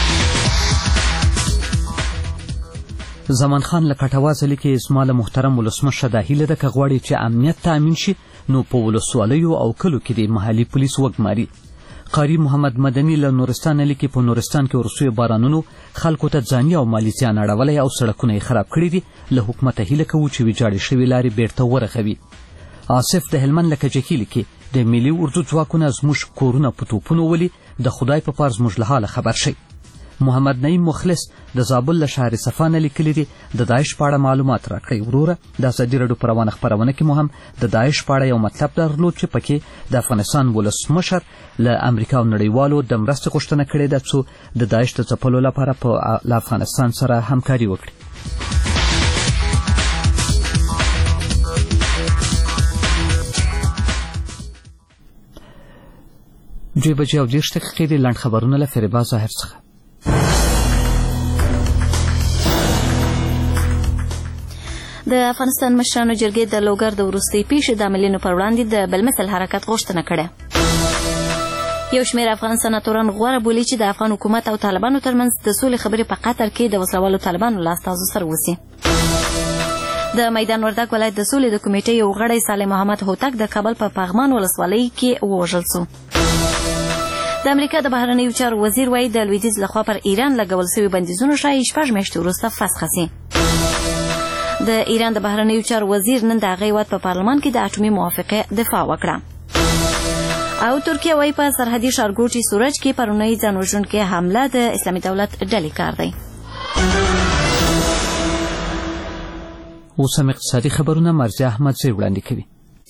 زمان خان له کټواز لیکي زما له محترم ولسمشر د هیله ده که غواړي چې امنیت تامین شي نو په ولسوالیو او کلو کې د محلي پولیس وګماري. قاری محمد مدني له نورستان لیکي په نورستان کې ورسوي بارانونو خلکو ته ځاني او مالی زیان اړولی او سړکونه یې خراب کړي دي. له حکومته هیله کوو چې ویجاړې شوې لارې بیرته ورغوي. آصف د هلمند له کجکي لیکي د ملي اردو ځواکونه زموږ کورونه په توپونو ولي، د خدای په پار زموږ له حاله خبر شئ. محمد نعیم مخلص د زابل له شهر صفانه لیکلي دي د داعش په اړه معلومات راکړئ. وروره د ازادي راډیو په روانه خپرونه کې مو هم د داعش په اړه یو مطلب درلود چې پکې د افغانستان ولسمشر له امریکا او نړیوالو د مرستې غوښتنه کړې ده څو د داعش د ځپلو لپاره له افغانستان سره همکاري وکړي. 2:30 د لنډ خبرونه له فریبا ظاهر څخه. د افغانستان مشرانو جرګې د لوګر د وروستۍ پیښې د عملیاتو پر وړاندې د بلمثل حرکت غوښتنه کړې. یو شمېر افغان سناتوران غوره بولي چې د افغان حکومت او طالبانو ترمنځ د سولې خبرې په قطر کې د وسلوالو طالبانو له استازو سره وشي. د میدان وردګ ولایت د سولې د کمیټې یو غړی صالح محمد هوتک د کابل په پغمان ولسوالۍ کې ووژل شو. د امریکا د بهرنیو چارو وزیر وایي د لویدیځ لخوا پر ایران لګول شوي بندیزونه ښایي 6 میاشتې وروسته فسخ شي. د ایران د بهرنیو چارو وزیر نن د هغې هیواد په پارلمان کې د اټومي موافقې دفاع وکړه. او ترکیه وایي په سرحدي ښارګوټي سورج کې پرونی ځان وژونکې حمله د اسلامي دولت ډلې کار دی. اوس هم اقتصادي خبرونه مرزي احمدزی وړاندې کوي.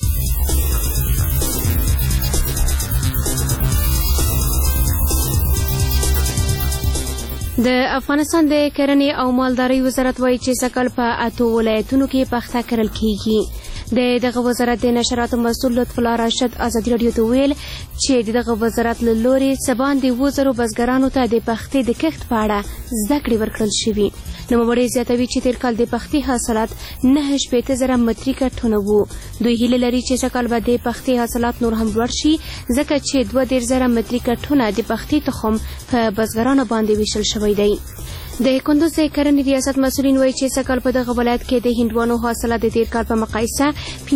د افغانستان د کرنې او مالدارۍ وزارت وایي چې سږکال په 8 ولایتونو کې پخته کرل کیږي. دغه وزارت د نشراتو مسؤل لطف الله راشد ازادي راډیو ته ویل چې دغه وزارت له لوري سباندې 2000 بزګرانو ته د پختې د کښت په اړه زده کړې ورکړل شوي. نوموړی زیاتوي چې تیر کال د پختې حاصلات 9,000 متریکه ټنه وو. دوی هیله لري چې سږکال به د پختې حاصلات نور هم لوړ شي ځکه چې 2,000 متریکه ټنه د پختې تخم په بزګرانو باندې ویشل شوی دی. د کندوز د کرنې ریاست مسؤلین وایي چې سږکال په دغه ولایت کې د هندوانو حاصلات د تیر کال په مقایسه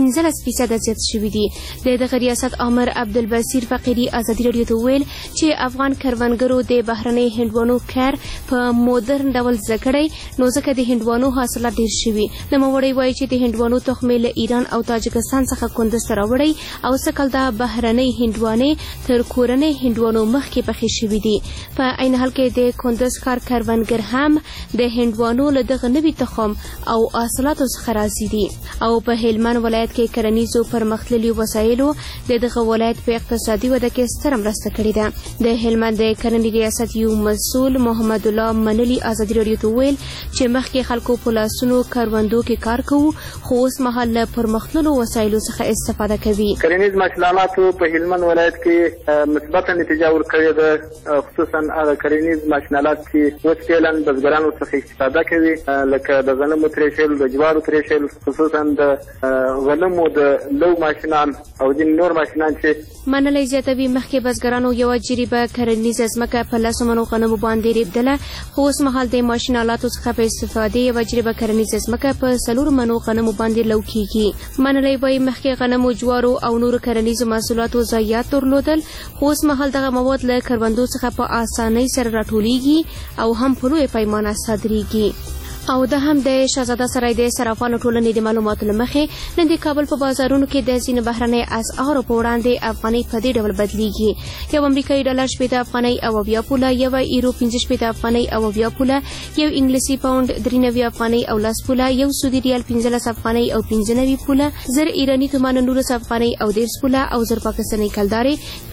15% زیات شوي دي. دغه ریاست آمر عبدالبصیر فقیري ازادي راډیو ته ویل چې افغان کروندګرو د بهرنۍ هندوانو کار په مودرن ډول زده کړی نو ځکه د هندوانو حاصلات ډیر شوي. نوموړی وایي چې د هندوانو تخمې له ایران او تاجکستان څخه کندوز ته راوړی او سږکال د بهرنۍ هندوانې تر کورنۍ هندوانو مخکې پخې شوي دي. په عین حال کې د کندوز ښار کروندګر هم د هندوانو له دغه نوي تخم او حاصلاتو څخه راضي دي او په هلمند ولایت کې کرنیزو پرمختللي وسایلو دغه ولایت په اقتصادي وده کې ستره مرسته کړې ده. د هلمند د کرنې ریاست یو مسؤل محمد الله منلی ازادي راډیو ته ویل چې مخکې خلکو په لاسونو کروندو کې کار کوو خو اوس مهال له پرمختللو وسایلو څخه استفاده کوي. کرنیز محصولاتو په هلمند ولایت کې مثبته نتیجه ورکړې ده، خصوصا هغه کرنیز محصولات چې اوس فعلا بزګرانو څخه استفاده کوي لکه د غنمو ترېشل، د جوارو ترېشل، خصوصا د غنمو د لو ماشینان او ځینې نور ماشینان چې منلی زیاتوي مخکې بزګرانو یوه جریبه کرنیزه ځمکه په 10 منو غنمو باندې ریبدله خو اوس مهال د ماشین آلاتو څخه په استفادې یوه جریبه کرنیزه ځمکه په 4 منو غنمو باندې لو کیږي. منلی وایي مخکې غنمو، جوارو او نورو کرنیزو محصولاتو ضایعات درلودل خو اوس مهال دغه مواد له کروندو څخه په اسانۍ سره راټولیږي او هم په لویه پیمانه صادریږي. او د هم د شهزاده سرای د صرافانو ټولنې د معلوماتو له مخې نن د کابل په بازارونو کې د ځینو بهرنۍ اسعارو په وړاندې افغانۍ په دې ډول بدلیږي. یو امریکایي ډالر 80 افغانۍ او 80 پوله، یو ایرو 15 افغانۍ او 80 پوله، یو انګلیسي پاوند 93 افغانۍ او 10 پوله، یو سعودي ریال 15 افغانۍ او 95 پوله، 1000 ایرانی تومان 19 افغانۍ او 10 پوله او 1000 پاکستاني کلدارې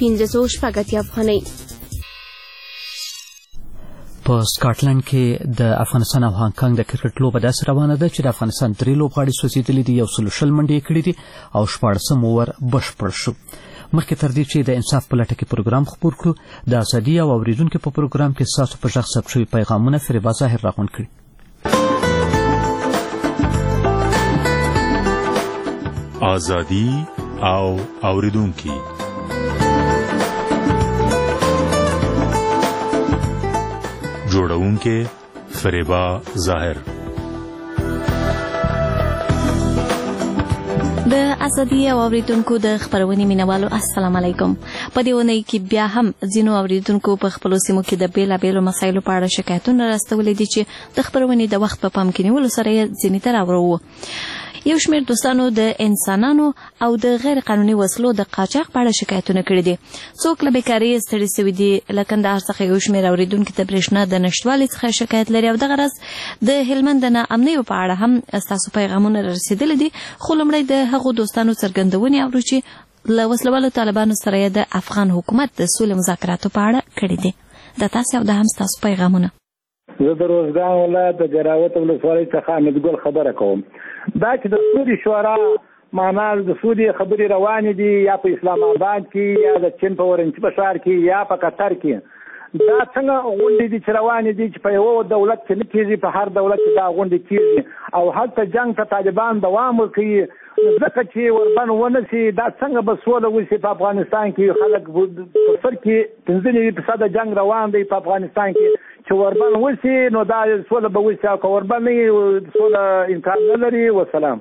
580 افغانۍ. په سکاټلند کې د افغانستان او هانګ کانګ د کرکټ لوبه داسې روانه ده چې د افغانستان 3 لوبغاړي سوځېدلي دي، 120 منډې کړي دي او 14 اوور بشپړ شو. مخکې تر دې چې د انصاف په لټه کې پروګرام خپور کړو د ازادي او اوریدونکو په پروګرام کې ستاسو په غږ ثبت شوي پیغامونه فریبا ظاهر راغونډ کړي. ازادي او اوریدونکو جوړونکې فریبا ظاهر. د ازادي او اوریدونکو د خبرونې مینوالو السلام علیکم. په دې ونې کې بیا هم ځینو اوریدونکو په خپلو سیمو کې د بیلابیلو مسایلو په اړه شکایتونه راستولي دي چې د خبرونې د وخت په پام کې نیولو سره یې ځینې ته راوړو. یو شمېر دوستانو د انسانانو او د غیر قانوني وسلو د قاچاق په اړه شکایتونه کړي دي. څوک له بیکارۍ ستړي سوي دي. له کندهار څخه یو شمېر اوریدونکي د برېښنا د نشتوالي څخه شکایت لري او دغه راز د هلمند د ناامنیو په اړه هم ستاسو پیغامونه رسېدلي دي. خو لومړی د هغو دوستانو څرګندونې اورو چې له وسلوالو طالبانو سره یې د افغان حکومت د سولې مذاکراتو په اړه کړي دي. د تاسې او د هم ستاسو پیغامونه. زه د روزګان ولایت د جراوت ولسوالۍ څخه حمیدګل خبره کوم. دا چې د سودي شورا معنا د سودي خبرې روانې دي یا په اسلام آباد کې یا د چین په ورنچي په ښار کې یا په قطر کې، دا څنګه غونډې دي چې روانې دي چې په یو دولت کې نه کېږي، په هر دولت کې دا غونډې کېږي او هلته جنګ ته طالبان دوام ورکوي. ځکه چې وربن ونه سي دا څنګه به سوله وشي په افغانستان کې. خلک په سر کې 15% جنګ روان دی په افغانستان کې چې وربن وشي نو دا سوله به وشي او که وربن نه سوله امکان نه لري. وسلام.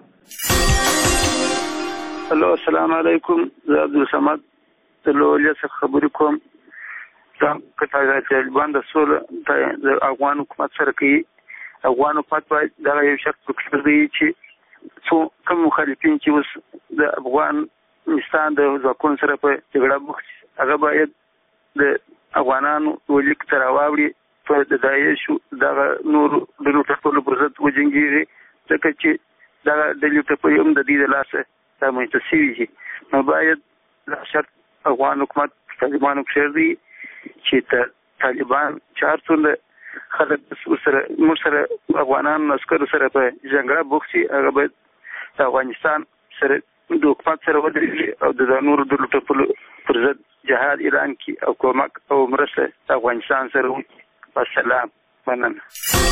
هلو السلام علیکم. زه عبدالصمد د لولیه څخه خبرې کوم. که طالبان د سوله د افغان حکومت سره کوي، افغان حکومت باید دغه یو شرط وکړي چې کوم مخالفین چې اوس د افغانستان د ځواکونو سره په جګړه بوخت شي، هغه باید د افغانانو ولیک ته راواوړي، په د داعشو دغه نورو ډلو ټپلو پر ضد وجنګېږي، ځکه چې دغه ډلې ټپلې هم د دې د لاسه رامنځته شوي دي. نو باید دا شرط افغان حکومت طالبانو پرېږدي چې طالبان چې هر څومره خلک سره موږ سره افغانانو عسکرو سره په جګړه بوخت شي، هغه باید د افغانستان سره د حکومت سره ودرېږي او د نورو ډلو ټپلو پر ضد جهاد اعلان کړي او کومک او مرسته د افغانستان سره وکړي. والسلام. مننه.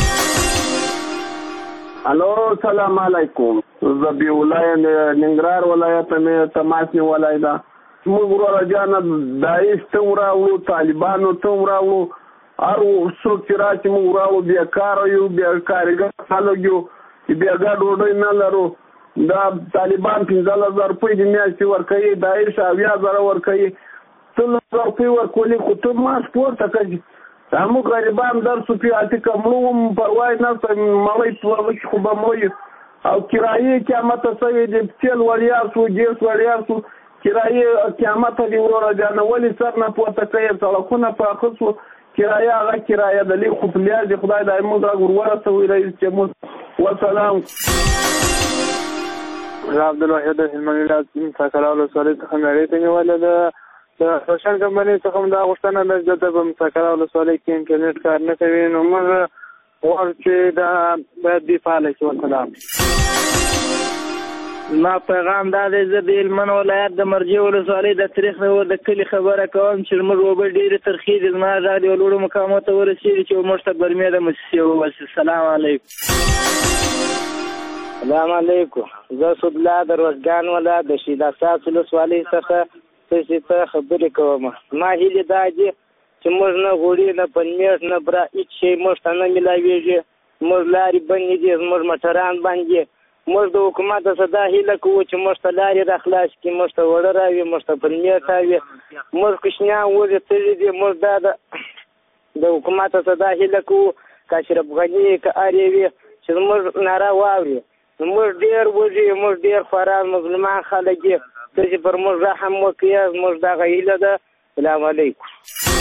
الو السلام علیکم. زه بیولای ننګرهار ولایت مې تماس نیولای ده. موږ وروره جانه داعش ته وراوړو، طالبانو ته وراوړو، هر څوک چې راشي موږ وراوړو. بیکاره یو، بیا کارګر خلک یو، بېګا ډوډۍ نه لرو. دا طالبان 15,000 روپۍ د میاشتې ورکوي، داعش 80,000 ورکوي. 3,000 روپۍ ورکولي خو ته ماس پورته کوي. موږ غریبان درسو پې اتیکه مړو هم پروای نشته، مړی پورلکې خو به مړی او کرایې قیامته سوې دي. تیل وړیا سو، ګیس وړیا سو، کرایې قیامته دي وروره جانه. ولې سر نه پورته کوي؟ سړکونه پاخه سو، کرایه هغه کرایه ده. لږ خو پلیاز دي خدای دا موږ را ورسوي رئیس جمهور. وسلام. زه عبدالواحد هلمند ولایت مساکله ولسوالۍ څخه نړۍ ته نیولې ده. د روشن کمپنۍ څخه هم دا غوښتنه ده چې دلته په مساکله ولسوالۍ کې انټرنیټ کار نه کوي، نو موږ غواړو چې دا باید دې فعاله شي. وسلام. ما پیغام دا دی، زه د هلمند ولایت د مرجې ولسوالۍ د تاریخ د کلي خبره کوم چې زموږ اوبه ډېرې ترخې دي. زما غږ یو لوړو مقامو ته ورسېږي چې موږ ته برمې د موسسې ووسي. السلام علیکم. السلام علیکم. زه سودلا د روزګان ولایت د شهید اساس ولسوالۍ څخه تاسې ته خبرې کوم. ما هیلې دا دي چې موږ نه غوړي نه پنیر نه برا هېڅ شی موږ ته نه میلاویږي. موږ لارې بندې دي، زموږ موټران بند دي. موږ د حکومت څخه دا هیله کوو چې موږ ته لارې را خلاص کړي، موږ ته وړه راوي، موږ ته پنیر راوي. موږ کوچنیان وږي تږي دي. موږ دا د حکومت څخه دا هیله کوو که اشرف غني که ارې وي چې زموږ ناره واوري. موږ ډېر وږي، موږ ډېر خواران مظلومان خلک دي. چې پر موږ رحم وکړي، موږ دغه هیله ده. السلام علیکم.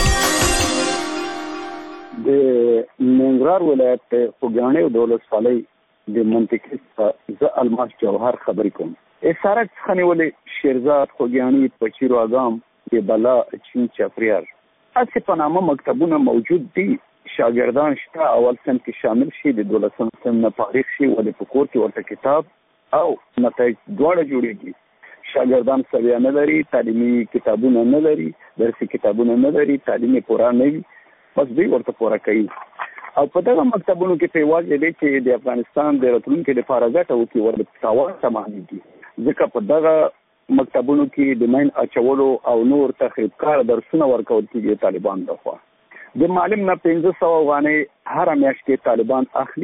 د ننګرهار ولایت خوږیاڼي د ولسوالۍ د منطقې څخه زه الماس جوهر خبرې کوم. سړک څخه نیولې شیرزاد، خوږیاڼي، پچیر واګام، بلا، چین چپریار هسې په نامه مکتبونه موجود دي. شاګردان شته، اول صنف کې شامل شي، د 12 صنف نه فارغ شي، ولې په کور کې ورته کتاب او نتایج دواړه جوړېږي. شاګردان سویا نه لري، تعلیمي کتابونه نه لري، درسي کتابونه نه لري، تعلیم پوره نه وي، بس دوی ورته پوره کوي. او په دغه مکتبونو کې په یوازې دی چې د افغانستان د راتلونکي لپاره ګټه وکړي ورته تاوان تمامېږي. ځکه په دغه مکتبونو کې د مین اچولو او نور تخریبکار درسونه ورکول کېږي طالبان لخوا. د معلم نه 1500 افغانۍ هره میاشت کې طالبان اخلي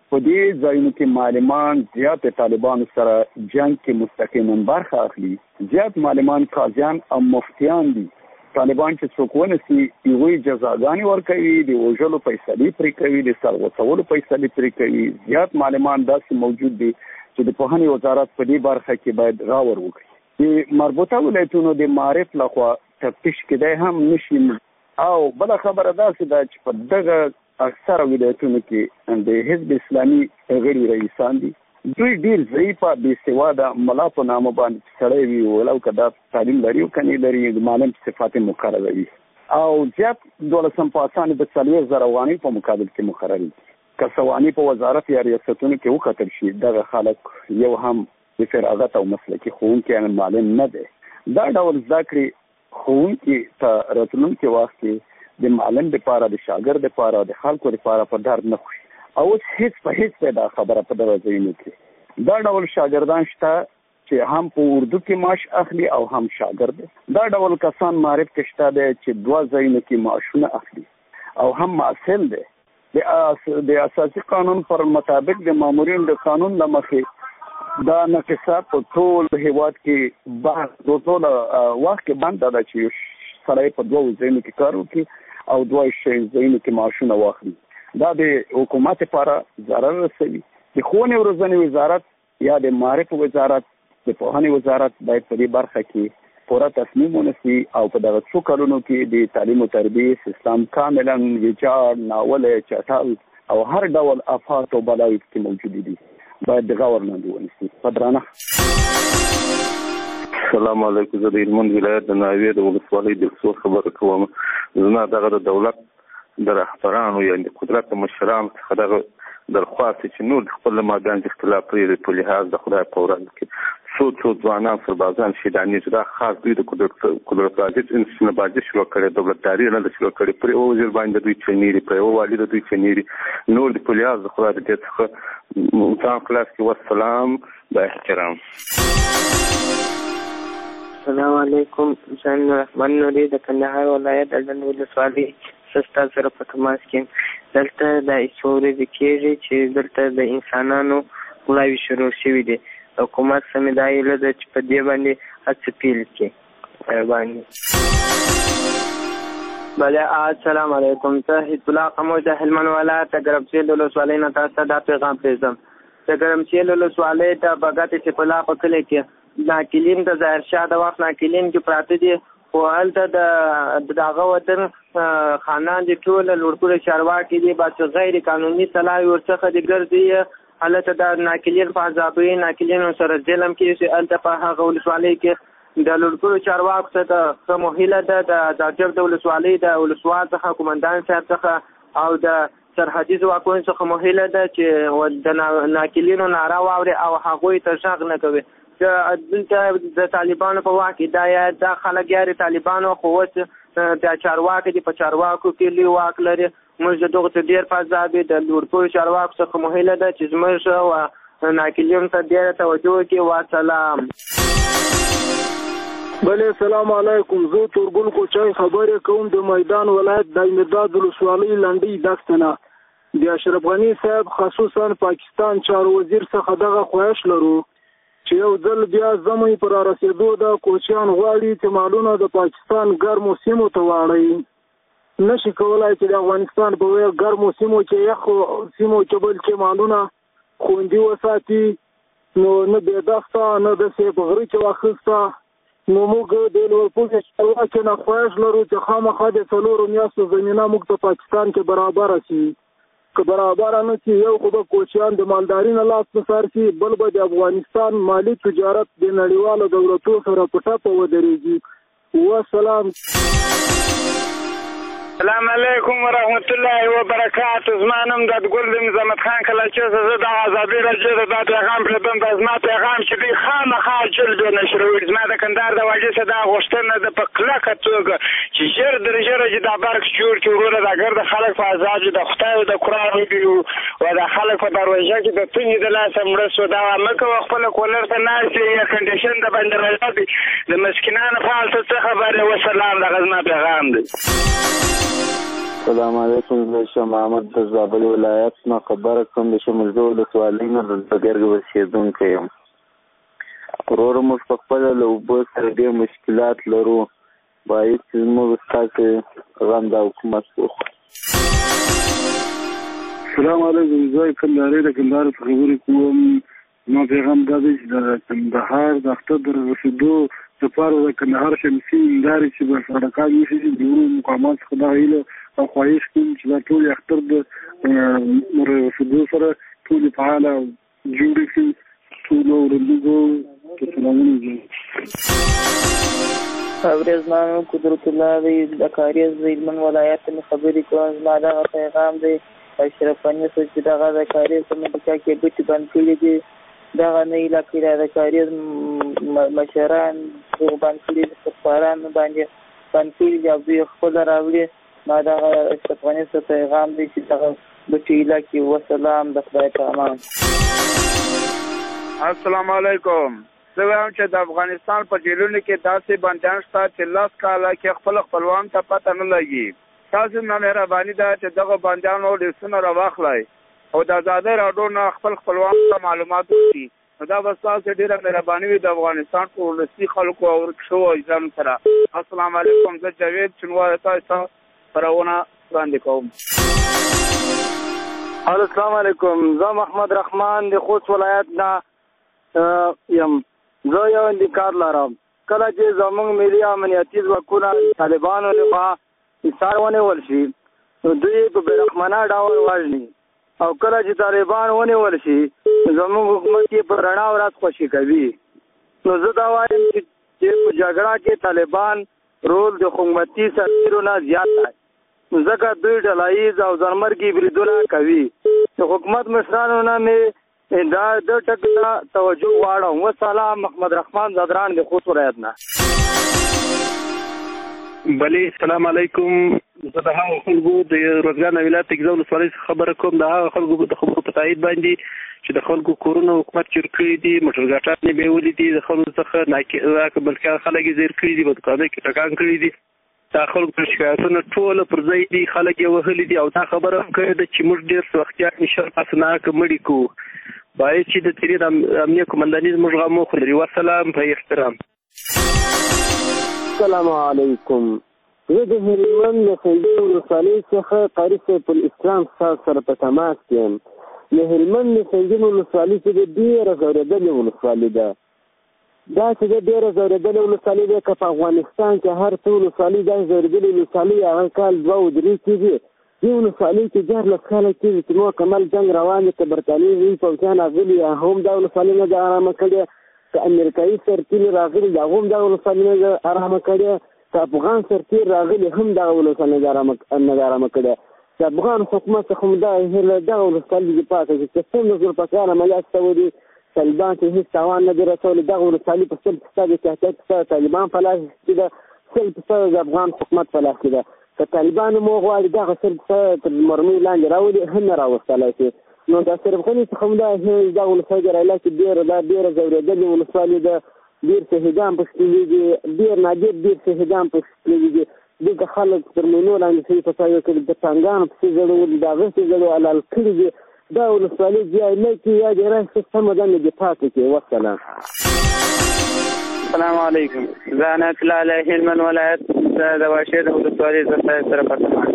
په دې ځایونو کې معلمان زیات طالبانو سره جنگ کې مستقیما برخه اخلي. زیات معلمان قاضیان او مفتیان دي. طالبان چې څوک ونسي هغوی جزاګانې ورکوي، د وژلو فیصلې پرې کوي، د سر غوڅولو فیصلې پرې کوي. زیات معلمان داسې موجود دي چې د پوهنې وزارت په دې برخه کې باید راور وکړي. د مربوطه ولایتونو د معارف لخوا تفتیش کېدای هم نشي. او بله خبره داسې ده چې په دغه اکثره ولایتونو کې د حزب اسلامي غړي رئیسان دي. دوی ډېر ضعیفه بې سواده ملا په نامه باندې سړی وي، ولو که دا تعلیم لري او که نه لري، د معلم صفات مقرره وي او زیات 12 پاسانې د 40,000 افغانۍ په مقابل کې مقرر دي. که سواني په وزارت یا ریاستونو کې وکتل شي، دغه خلک یو هم د فراغت او مسلکي ښوونکی معلم نه دی. دا ډول زده کړې ښوونکي ته راتلونکي وخت کې د معلم دپاره، د شاګرد دپاره، د خلکو دپاره په درد نه خوري. او اوس هیڅ په هیڅ دا خبره په دغه ځایونو کې دا ډول شاګردان شته چې هم په اردو کې معاش اخلي او هم شاګرد. دا ډول کسان معرف کې شته دی چې 2 ځایونو کې معاشونه اخلي او هم محصل دی. د اساسي قانون پر مطابق د مامورین د قانون له مخې دا نقصات په ټول هیواد کې د ټول وخت کې بنده ده چې سړی په 2 ځایونو کې کار وکړي او 2 ځایونو کې معاشونه واخلي. دا د حکومت لپاره ضرر رسوي. د ښوونې او روزنې وزارت یا د معارف وزارت، د پوهنې وزارت باید په دې برخه کې پوره تصمیم ونیسي او په دغه 2 کلونو کې د تعلیم او تربیې سیستم کاملا ویجاړ، ناولی، چټل او هر ډول آفات او بلاوې کې موجود دي، باید د غور لاندې ونیسي. په درنه السلام علیکم. زه د هلمند ولایت د ناوې د ولسوالۍ د څو خبره کوم. زما دغه د دولت د رهبرانو یا د قدرت مشرانو څخه دغه درخواست چې نور خپل مابین اختلاف پرې په لحاظ د خدای په وړاندې کې څو ځوانان سربازان شهیدانې چې دا خاص دوی د قدرت راجد انسانبازي شروع کړې، دولتداري نه ده شروع کړې. پر یو وزیر باندې دوی چنیري، پر یو والي د دوی چنیري، نور د په لحاظ د خدای د دې څخه ځان خلاص کړي. والسلام، با احترام. السلام علیکم. زه رحمان نوري د کندهار ولایت د ډنډ ولسوالۍ ستا سره په تماس کې. دلته دا څو ورځې کېږي چې دلته د انسانانو غلاوې شروع شوي دي. حکومت سمې دا هیله ده چې په دې باندې هڅه پیل کړي. مهرباني. بله السلام علیکم. زه حزب الله قموش د هلمند ولایت د ګرمسیل ولسوالۍ نه تاسو ته دا پیغام پرېږدم. د ګرمسیل ولسوالۍ د بګت چپلا په کلي کې ناکلین د ظاهرشاه د وخت ناکلین کې پراته دي، خو هلته د دغه وطن خانان دي ټول لوړپوړي چارواکي دي، بس غیر قانوني سلاوي ورڅخه دي ګرځي. هلته د ناکلین په عذابوي، ناکلینو سره ظلم کېږي. هلته په هغه ولسوالۍ کې د لوړپوړو چارواکو څخه ښه موهیله ده د جګ د ولسوالۍ د ولسوال څخه قومندان صاحب څخه او د سرحدي ځواکونو څخه موهیله ده چې د ناکلینو ناره واوري او هغوی ته غږ نه کوي. دلته د طالبانو په واک کې دا خلک یاري طالبانو، خو اوس د چارواکو دي، په چارواکو کې لوی واک لري. موږ د دغه ډېر په عذاب د لوړپوړو چارواکو څخه موهیله ده چې زموږ ناکلینو ته ډېره توجه وکړي. والسلام. بله السلام علیکم. زه تورګل کوچای خبرې کوم د میدان ولایت د امداد ولسوالۍ لنډۍ دښته نه. د اشرف غني صاحب خصوصا پاکستان چارو وزیر څخه دغه خواهش لرو چې یو ځل بیا زموږ پر رسېدو د کوچیان غواړي چې مالونه د پاکستان ګرمو سیمو ته واړوي. نشي کولای چې د افغانستان په ګرمو سیمو کې یخو سیمو کې بل کې مالونه خوندي وساتي. نو نه بېدخته نه داسې په غره کې واخیسته. نو موږ د لوړپوړو چارواکو نه خواهش لرو چې خامخا د 4 میاشتو زمینه موږ ته پاکستان کې برابره شي. که برابره نه شي، یو خو به کوچیان د مالداري نه لاس په سر شي، بل به د افغانستان مالي تجارت د نړیوالو دولتونو سره په ټپه ودرېږي. والسلام. السلام علیکم ورحمت الله وبرکاته. زما نوم دادګل د نظامت خان کلاچه. زه د ازادي راډیو د دا پیغام پرېږدم. دا زما پیغام چې دوی خامخا جلد ونشروي. زما د کندهار د واجې څخه دا غوښتنه ده په کلکه توګه چې ژر در ژره چې دا برق جوړ کړي. وروره دا ګرده خلک په عذاب دي، د خدای او د قرآن وګړي او د خلک په دروازه کې د تونې د لاسه مړه شو. دا مه کوه خپله کولر ته ناست یې یا کنډیشن د باندې راځي د مسکینانو په حالت څه خبرې. وسلام. دغه زما پیغام دی. السلام علیکم. زه شاه محمد د زابل ولایت نه خبره کوم. د شمولزو ولسوالۍ نه د ګرګ اوسېدونکی یم. وروره موږ په خپله له اوبو سره ډېر مشکلات لرو. باید چې زموږ ستاسې غم د حکومت وخوري. السلام علیکم. زه کندهاري د کندهار څخه خبرې کوم. زما پیغام دا دی چې د کندهار د اختر د رسېدو لپاره د کندهار شمسي هندارې چې به سړکان وشي د نورو مقامات څخه دا هیله او خواهش کوم چې دا ټولې اختر د رسېدو سره ټولې فعاله جوړې شي. ټولو ورندوګو ته سلامونه دي. ورځمانو قدرت الله دی د کاریز د هلمند ولایت نه خبرې کوم. زما دغه پیغام دی اشرف غني چې دغه د کاریز په منطقه کې بوټي بند کړي دي. دغه نه علاقې د کاریز مشران بند کړي دي، سفاران باندې بند کړي دي او دوی خپل راوړي. ما دغه اشرف غني څخه پیغام دی چې دغه بوټي علاقې وسلام د خدای په امان. السلام علیکم. زه وایم چې د افغانستان په جیلونو کې داسې بندیان شته چې 10 کاله کې خپل خپلوان ته پته نه لګي. تاسو نه مهرباني ده چې دغه بندیانو لیستونه راواخلئ او د ازادۍ راډیو نه خپل خپلوان ته معلومات وکړي. نو دا به ستاسو ډېره مهرباني وي د افغانستان په ولسي خلکو او ورکشو اجرامو سره. السلام علیکم. زه جاوید چنوار تاسو خپرونه وړاندې کوم. السلام علیکم. زه محمد رحمان د خوست ولایت نه یم. زه یو انتقاد لرم. کله چې زموږ ملي امنیتي ځواکونه طالبانو لخوا ایثار ونیول شي نو دوی په بېرحمانه ډول وژني، او کله چې طالبان ونیول شي زموږ حکومت یې په رڼا ورځ خوشي کوي. نو زه دا وایم چې په جګړه کې طالبان رول د حکومتي سرتېرو نه زیات دی، ځکه دوی ډلهییز او ځانمرګي بریدونه کوي. د حکومت مشرانو نه مې دا د ټک ته توجه غواړم. وسلام. محمد رحمان زادران د خوست ولایت نه. بلې السلام علیکم. زه د هغو خلکو د روزګان ولایت تګزا ولسوالۍ څخه خبره کوم. د هغه خلکو د خبرو په تایید باندې چې د خلکو کورونه حکومت چور کړي دي، موټر ګاټان یې بیولي دي، د خلکو څخه بلکې خلک یې زیر کړي دي، په دوکانو کې ټکان کړي دي. دا خلکو پر شکایتونه ټوله پر ځای دي، خلک یې وهلي دي او دا خبره هم کړې ده چې موږ ډېر وختیان نشر پاسناکه مړي کوو. باید چې د تیرې امنیه قمنداني زموږ غم وخوري. وسلام. په احترام. السلام علیکم. زه د هلمند له خیلې ولسوالۍ څخه قاري صیب الاسلام ستاسو سره په تماس کې یم. د هلمند د خیلې ولسوالۍ چې ډېره ځورېدلې ولسوالۍ ده. دا چې ډېره ځورېدلې ولسوالۍ ده، که په افغانستان کې هر څه ولسوالۍ داسې ځورېدلې ولسوالۍ هغه کال 2 او 3 کېږي. دې ولسوالۍ کې 14 کاله کېږي چې مکمل جنګ روان دی، که برټانیې پوځیان راغلي هم دا ولسوالۍ نه ده ارامه کړې، که امریکایي سرتېري راغلي دا هم دا ولسوالۍ نه ده ارامه کړې، که افغان سرتېر راغلي هم دغه ولسوالۍ نه ده ارامه کړې. د افغان حکومت څخه هم دغه ولسوالۍ دفاع کوي چې څومره زور په کار عملیات شوي دي. طالبان چې هېڅ تاوان نه دی رسولی. دغه ولسوالۍ په 100% د تحقیق سره طالبان په لاس کې ده، 100% د افغان حکومت په لاس کې ده. که طالبان مو غواړي دغه 100% تر مرمۍ لاندې راولي هم نه راوستلی شي. نو د اشرف غني څخه هم دغه ولسوالۍ د رایله کې ډېره ځورېدلې ولسوالۍ ده. ډېر شهیدان پکې تللي، ډېر نادر ډېر شهیدان پکې تللي دي. دلته خلک تر مینو لاندې شوي په ځای کې د ټانګانو پسې زړولي، د هغه پسې زړو حلال کړي دي. دا ولسوالۍ ځای نه کړي یا د راشي سمه ده نه دفاع کوي. وسلام. السلام علیکم. زه عنایت الله علیه هلمند ولایت د واشیر د ولسوالۍ زه ستاسو سره په تماس.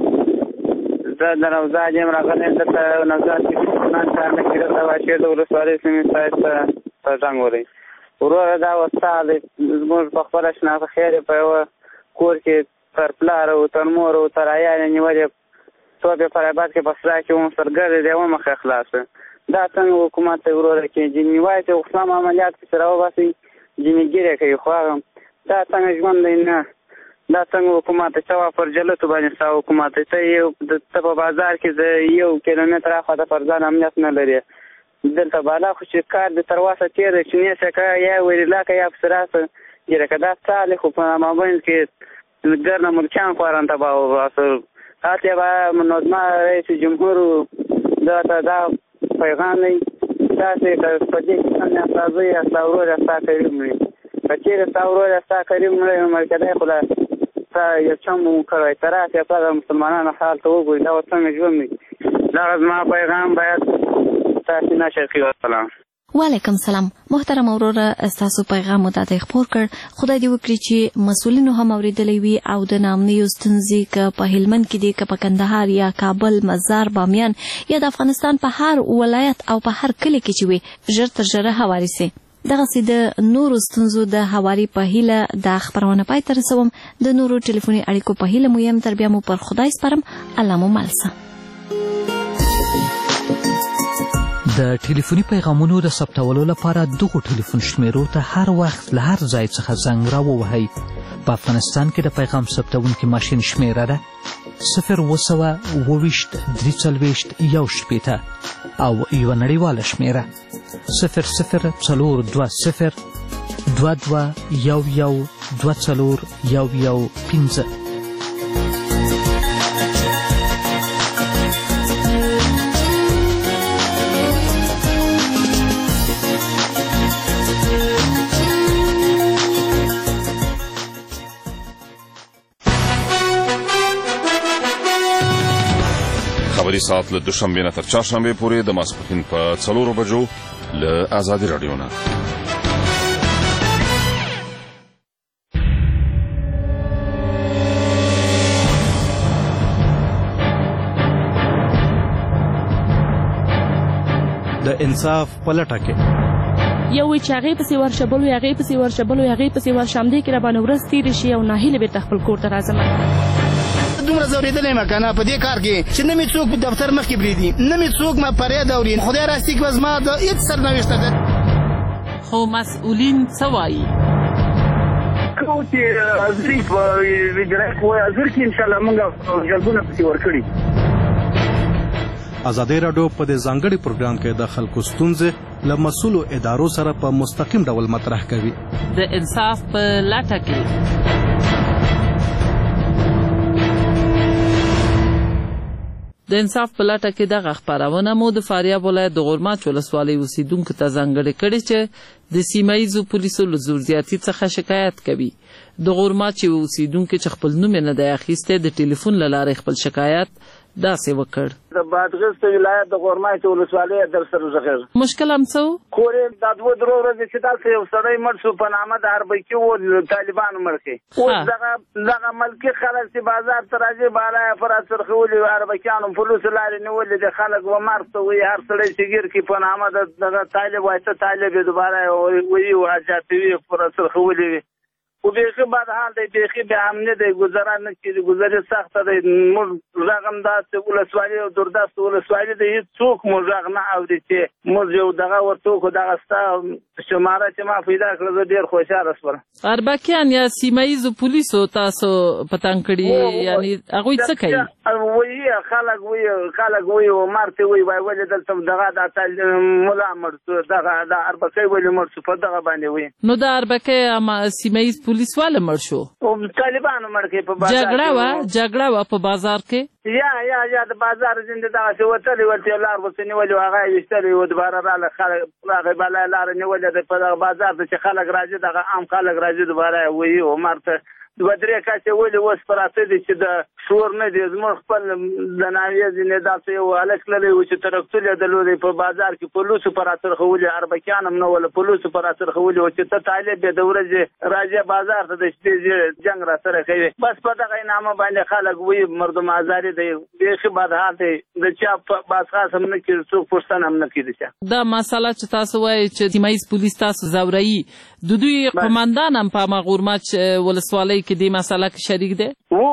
زه د نوزاد یم راغلی. دلته نوزاد کې خنان کار نه کېده. د واشیر د ولسوالۍ سیمې ستاسو سره په زنګ وری. وروره دا وستا دی زموږ په خپله شناخته خیر په یوه کور کې تر پلار او تر مور او تر عیال نیولې توپې په رباط کې په سلا کې وم سرګرد دی ومه مخه خلاصه. دا څنګه حکومت ته وروره کې جنې وایي چې اسلام عملیات پسې راوباسئ جنې ګیرې کوي. خو هغه دا څنګه ژوند دی؟ نه دا څنګه حکومت ته چا پر جلتو باندې ستا حکومت ته په بازار کې د 1 کیلومتر اخوا پر ځان امنیت نه لري. دلته بالا خو چې کار د تر واسه تېر دی چې نیسه که یا ویرلا که یا پسې راسه ګیره که دا څالې خو په مابین کې ګرنه ملکیان خواران ته به وباسو. هلته به منظمه رئیس جمهور دا ته دا پیغام دی تاسې که په دې کې سم یاست ستا زوی یا ستا ورور یا ستا قریب مړي. که چېرې ستا ورور یا ستا قریب مړی نو مرکزی خو یو څه مو کړی ته راسې هغه مسلمانانو حال ته وګورئ دا څنګه ژوند دی دغه زما پیغام باید تاسې نشر کړي. والسلام. وعلیکم سلام. محترم وروره ستاسو پیغام مو ته خپور کړ. خدای دې وکړي چې مسؤلینو هم اوریدلی وي او د ناامنیو ستونزې که په هلمند کې دي که په کندهار یا کابل مزار بامیان یا د افغانستان په هر ولایت او په هر کلي کې چې وي ژر تر ژره هواري سي. دغسې د نورو ستونزو د هواري په هیله دا خپرونه پای ته رسوم. د نورو ټلیفوني اړیکو په هیله مو یم. تر بیا مو پر خدای سپارم. الله مو مل شه. د ټلیفوني پیغامونو د ثبتولو لپاره دغو ټلیفون شمیرو ته هر وخت له هر ځای څخه زنګ راووهئ. په افغانستان کې د پیغام ثبتونکي ماشین شمیره ده 0202341 او یوه نړیواله شمیره 002022112415. خبری ساعت له دوشنبې نه تر چهارشنبې پورې د ماسپښین په 4 بجو له آزادي راډیو نه. د انصاف په لټه کې یو چې هغې پسې ورشه بل هغې پسې ورشه بل هغې پسې ورشه همدې کې راباندې ورځ تېرې شي او ناهیلې بېرته خپل کور ته راځم. دومره ځورېدلی یم که نه په دې کار کې چې نه مې څوک په دفتر مخکې پرېږدي نه مې څوک فریاد اوري. خدای راستي که زما د هېڅ سرنوشته ده. خو مسؤلین څه وایي؟ کوم چې حاضري په اجرایه قوه حاضر کړي انشاءالله موږ جلبونه پسې ورکړي. ازادي راډیو په دې ځانګړي پروګرام کې د خلکو ستونزې له مسؤلو ادارو سره په مستقیم ډول مطرح کوي. د انصاف په لټه کې د انصاف په لټه کې دغه خپرونه مو د فاریاب ولایت د غورماچ ولسوالۍ اوسیدونکو ته ځانګړې کړې چې د سیمه ییزو پولیسو له زورزیاتي څخه شکایت کوي. د غورماچ اوسیدونکو چې خپل نوم نه دی اخیستی د ټلیفون له لارې خپل شکایت داسې وکړ. د بادغیس ولایت د غورماچ ولسوالۍ در سره زغیر مشکل هم څه کور دا 2 ورځې چې داسې یو سړی مړ شو په نامه د اربکي و طالبانو مړ کړي. اوس دغه ملکي خلک چې بازار ته راځي بالا یې فرا څرخولي اربکیانو پولیس لارې نیولې د خلک و مرګ ته وایي هر سړی چې ګیر کړي په نامه دغه طالب وایي ته طالب یې دوباره وایي حاجاتوي فرا څرخولي وي و بیخي بد حال دی بیخي بیا هم نه دی ګذره نه کېږي ګذرې سخته دی. موږ غږ هم داسې ولسوالي او دوردست ولسوالي دی هېڅوک مو غږ نه اوري چې موږ یو دغه ورته وکړو دغه ستا شماره چې ما پیدا کړه زه ډېر خوشحاله شوم. اربکیان یا سیمه ییزو پولیسو تاسو پتنګ کړي یعنې هغوی څه کوي؟ وایي خلک وایي عمر ته وایي ولې دلته دغه دا ملا مړ شو دغه دا اربکی ولې مړ شو په دغه باندې وایي. نو د اربکی سیمه ییز پولیس والا مړ شو طالبانو مړ کړي په بازار جګړه وه په بازار کې یا د بازار ځینې دغسې وتلې ورته لار ورته نیولې هغه یې ویشتلې و دوباره راغله خلک راغی بله لاره نیولې ده په دغه بازار ته چې خلک راځي دغه عام خلک راځي دوباره یې وایي عمر ته 2-3 کسې ولې اوس پراته دي چې د شور نه دی زموږ خپل د ناویې ځینې داسې یو هلک تللی و چې ترکتور یې درلودی په بازار کې پولیسو په راڅرخولي اربکیان هم نه وله پولیسو په راڅرخولي و چې ته طالب یې د ورځې راځې بازار ته د شپې جنګ راسره کوي بس په دغه نامه باندې خلک وایي مردم ازاري دی بیخي بد حال دی د چا بس خاص هم نه کېږي څوک پوښتنه هم نه کېږي. دا مسله چې تاسو وایئ چې سیمه ییز پولیس تاسو ځوروي د دوی قمندان هم په همه غورماچ ولسوالۍ کې دې مسله کې شریک دی؟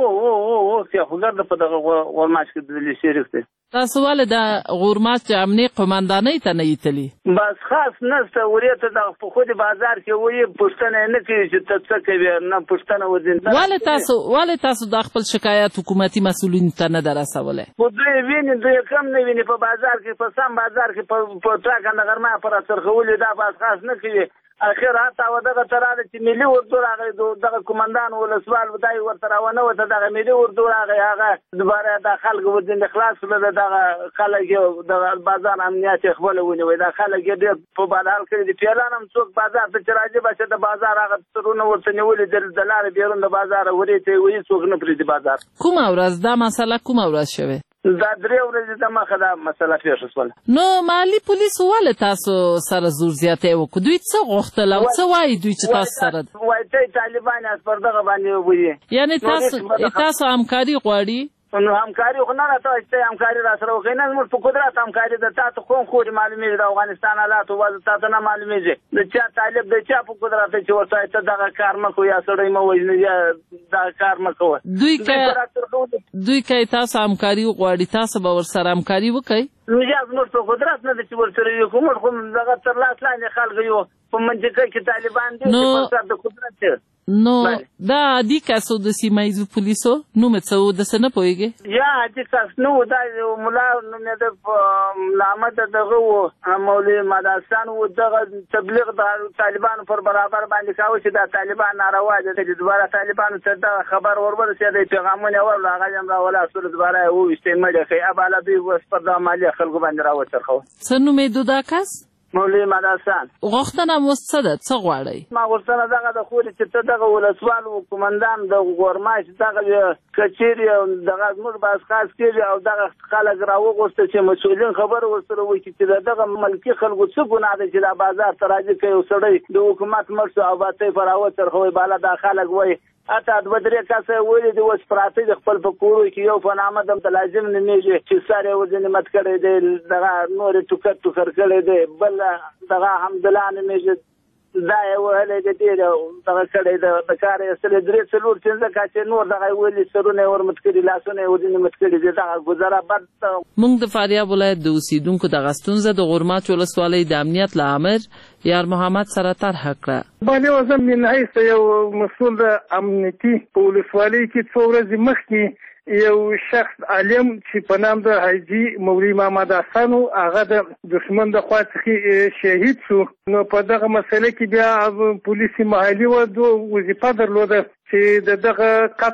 خودر په دغه غورماچ کې د شریک دی. تاسو ولې د غورماچ امنیې قمندانۍ ته نه یتلي؟ بس خاص نشته ورې ته دغه په خود بازار کې وایي پوښتنه یې نه کوي چې ته څه کوې نه پوښتنه ولې تاسو د خپل شکایت حکومتي مسؤلینو ته نه ده رسولی؟ خو دوی ویني دوی کم نه ویني په بازار کې په سم بازار کې په ټاکنده غرمه په راڅرخولي دا بس خاص نه کوي اخر حتی ودغه تراله چې ملي اردو راغی دغه قومندان ولسوال ودای ورته راونه وته دغه ملي اردو راغی هغه دوباره د خلک ودین خلاص کړل دغه خلک د بازار امنیت خپل ونیوي د خلک ډېر په بدل کړی دي پیران هم څوک بازار ته چراجي بشه د بازار هغه ترونه ورته نیولې د لارې بیرون د بازار ورته وي څوک نه پریدي بازار کومه ورځ دا مسله کومه ورځ شوه دا 3 ورځې د مخه دا مسله پیښه شوه نو مالي پولیس ولې تاسو سره زور زیاتې وکړو دوی څه غوښتل او څه وایي دوی چې تاسو سره وایي چې طالبان اس پر دغه باندې وایي یعنی تاسو همکاري غواړي نو همکاري خو نه راته چې همکاري را سره وکړي نه موږ په قدرت همکاري د تاسو کوم خو معلومې د افغانستان حالات او تاسو نه معلومې د چا طالب د چا په قدرت چې ورته ته دغه کار مکو یا سړی مو وژني یا دا کار مکو دوی کوي تاسو همکاري غواړي تاسو به ورسره همکاري وکړي نو یا موږ په قدرت نه چې ورسره یو کوم دغه تر لاس لاندې خلک یو په منځ کې طالبان دي چې په قدرت نو دا عادي کسو د سیمایزو پولیسو نو مڅو د سن پويږي یا عادي کس نو دا مولا نو مې د لامت دغه مولوی مدرسان و دغه تبلیغ د طالبان پر برابر باندې کاوه چې د طالبان ناروا دي چې دوباره طالبان ته د خبر ورسېد د پیغامونه ورل هغه هم راولا اصل دوباره و استعمال کوي اباله دوی وس پر د مالی خلکو باندې راوچرخو سنو مې دودا کس مولوی مدرسان غوښتنه مستند څه غواړي ما غوښتنه دغه د خوري چې ته دغه ولسوال او قومندان د ګورمای چې دغه کچيري او دغه موږ باز خاص کړي او دغه خلک راوغوښته چې مسؤلین خبر ورسره وکړي چې دغه ملکی خلکو څه ګناه ده چې د بازار تراجي کوي سړی د حکومت مرسته او باطې فراوت ترخوي بالا د خلک وای اته د بدرې کاسه ولې د وس پراته د خپل فکرو کې یو په نامه د لازم نه میږي چې ساره ورځنی مت کړي دی دغه نور ټوکر کړي دی بل دغه حمدالله نه میږي دا یو هلې د دې دغه کړي د کار اصل درې څلور څنګه کاچې نور دغه ولې سرونه ورمت کړي لاسونه ورځنی مت کړي دی دغه گزاره بد موږ د فاریاب ولایت د اوسیدونکو د غستونزه د غورمات ولسوالۍ د امنیت لامر یار محمد سره طرح کړه باندې وزم من حیث یو مسؤل د امنیتي په ولسوالۍ کې څو ورځې مخکې یو شخص عالم چې په نام د حاجی مولوی محمد حسن هغه د دشمن د خوا څخه شهید شو نو په دغه مسله کې بیا پولیسي محلي وظیفه درلوده چې دغه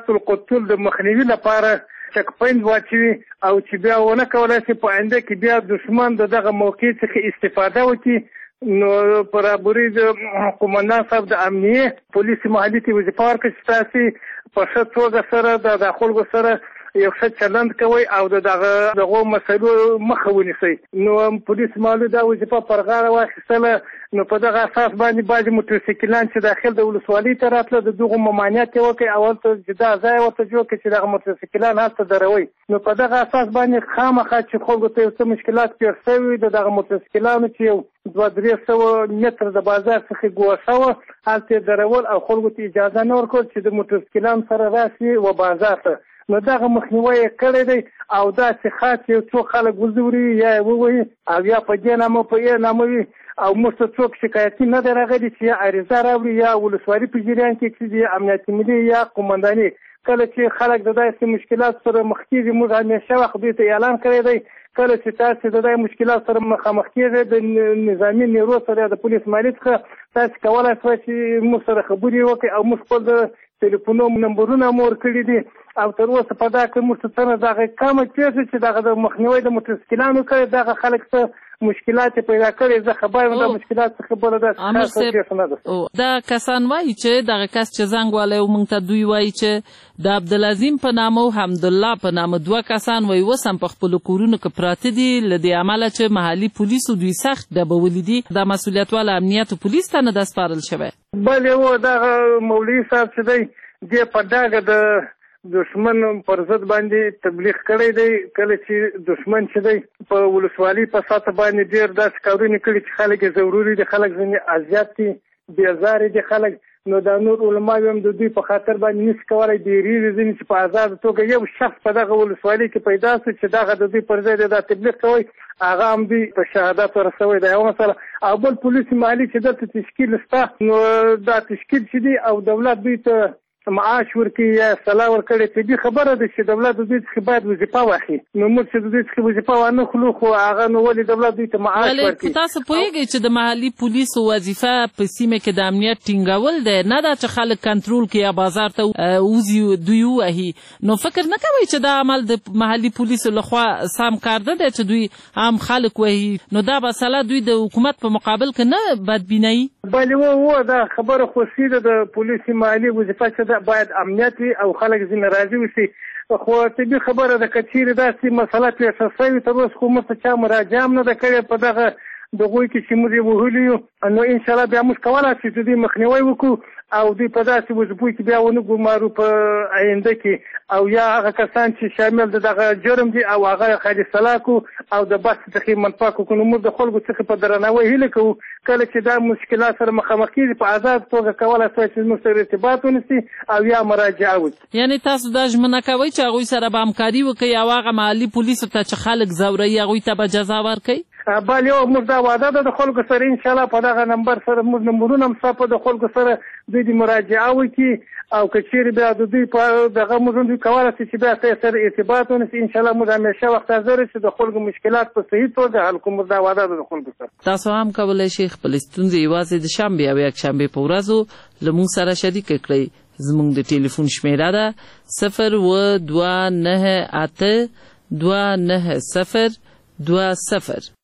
قتل د مخنیوي لپاره چک پوینټ واچوي او چې بیا ونه کولای شي په آینده کې بیا دشمن دغه موقع څخه استفاده وکړي نو برابرۍ د قومندان صاحب د امنیه پولیسي محلي ته وظیفه ورکړه چې تاسې په ښه توګه سره د خلکو سره یو ښه چلند کوي او دغه مسایلو مخه ونیسئ نو پولیس محلي دا وظیفه پر غاړه واخیستله نو په دغه اساس باندې بعضې موټرسایکلان چې داخل د ولسوالۍ ته راتله د دغو ممانعت یې وکړي او هلته جدا ځای ورته جوړ کړي چې دغه موټرسایکلان هلته دروي نو په دغه اساس باندې خامخا چې خلکو ته یو څه مشکلات پېښ شوي د دغه موټرسایکلانو چې یو 200-300 متر د بازار څخه ګوښه وه هلته یې درول او خلکو ته اجازه نه ورکول چې د موټرسایکلانو سره راشي و بازار ته نو دغه مخنیوی یې کړی دی او داسې خاص یو څو خلک وزوري یا یې ووایي او یا په دې نامه په یې نامه وي او موږ ته څوک شکایتي نه دی راغلی چې یا عریضه راوړي یا ولسوالي په جریان کې چې د امنیت ملي یا قومنداني کله چې خلک د داسې مشکلات سره مخ کېږي موږ همیشه وخت دوی ته اعلان کړی دی کله چې تاسې د دې مشکلات سره مخامخ کېږئ د نظامي نیرو سره د پولیس مالي څخه تاسې کولی شوئ چې موږ سره خبرې وکړئ او موږ خپل د ټلیفونو نمبرونه مو ورکړي دي او تر اوسه په دا کې موږ ته څه دغه کمه پېښه چې دغه د مخنیوي د موټرسایکلانو کړی دغه خلک څه مشکلات پیدا کړي زه خبر یم د مشکلات څخه بله داسې پېښه نه ده دا کسان وایي چې دغه کس چې زنګ والی موږ ته دوی وایي چې د عبدالعظیم په نامه او حمدالله په نامه 2 کسان وایي اوس هم په خپلو کورونو کې پراته دي له دې امله چې محلي پولیسو دوی سخت ډبولي دي دا مسؤلیت والا امنیتو پولیس ته نه ده سپارل شوی بلې و دغه مولوي صاحب چې دی دې په ډاګه د دشمن پر ضد باندې تبلیغ کړی دی کله چې دشمن چې دی په ولسوالۍ په سطح باندې ډېر داسې کارونه کړي چې خلک یې ضروري دي خلک ځینې اذیت دي بېزارې دي خلک نو دا نور علما هم د دوی په خاطر باندې نشي کولی ډېرېږي ځینې چې په ازاده توګه یو شخص په دغه ولسوالۍ کې پیدا شو چې دغه د دوی پر ځای دا تبلیغ کوي هغه هم دوی په شهادت ورسوی دا یوه مسله او بل پولیس محلي چې دلته تشکیل شته نو دا تشکیل چې دی او دولت دوی ته معاش ورکړي یا سلا ورکړي طبي خبره ده چې دولت د دوی څخه باید وظیفه واخلي. نو موږ چې د دوی څخه وظیفه وانه خلو خو هغه نو ولې دولت دوی ته معاش ورکړي. تاسو پوهیږئ چې د محلي پولیسو وظیفه په سیمه کې د امنیت ټینګول دی، نه دا چې خلک کنټرول کړي یا بازار ته وځي دوی ووهي. نو فکر نه کوئ چې دا عمل د محلي پولیسو لخوا سم کار نه دی چې دوی عام خلک وهي؟ نو دا مسله دوی د حکومت په مقابل کې نه بدبینوي؟ بلې دا خبره خو سیده د پولیسو محلي وظیفه چې ده باید امنیت وي او خلک ځینې راضي وشي. خو طبي خبره ده که چیرې داسې مسله پیښه شوې تر اوسه خو موږ ته چا مراجعه هم نه ده کړې په دغه دغوی کې چې موږ یې وهلي یو. نو انشاءالله بیا موږ کولی شو چې دوی مخنیوی وکړو او دوی په داسې وظیفو کې بیا ونه ګمارو په آینده کې، او یا هغه کسان چې شامل د دغه جرم دي او هغه خالي سلا کړو او د بحث څخه منفعه کړو. نو موږ د خلکو څخه په درناوي هیله کوو کله چې دا مشکلات سره مخامخ کېږي په آزاد توګه کولی شوی چې موږ سره ارتباط ونیسي او یا مراجعه وکړي. یعنې تاسو دا ژمنه کوئ چې هغوی سره به همکاري وکړئ او هغه محلي پولیسو ته چې خلک ځوروي هغوی ته به جزا ورکوئ؟ بله موږ دا وعده ده د خلکو سره انشاءالله په دغه نمبر سره موږ نمبرونه هم ستا په د خلکو سره دوی د مراجعه وکړي او که چیرې بیا د دوی په دغه موږ دوی کولی شي چې بیا سره ارتباط ونیسي. انشاءالله موږ همیشه وخت حاضر چې د خلکو مشکلات په صحیح توګه حل کړو. موږ دا وعده ده د خلکو سره. تاسو هم کولی شئ خپلې ستونزې یوازې د شنبې او یکشنبې په ورځو له موږ سره شریکې کړئ. زموږ د ټلیفون شمیره ده 02982902020.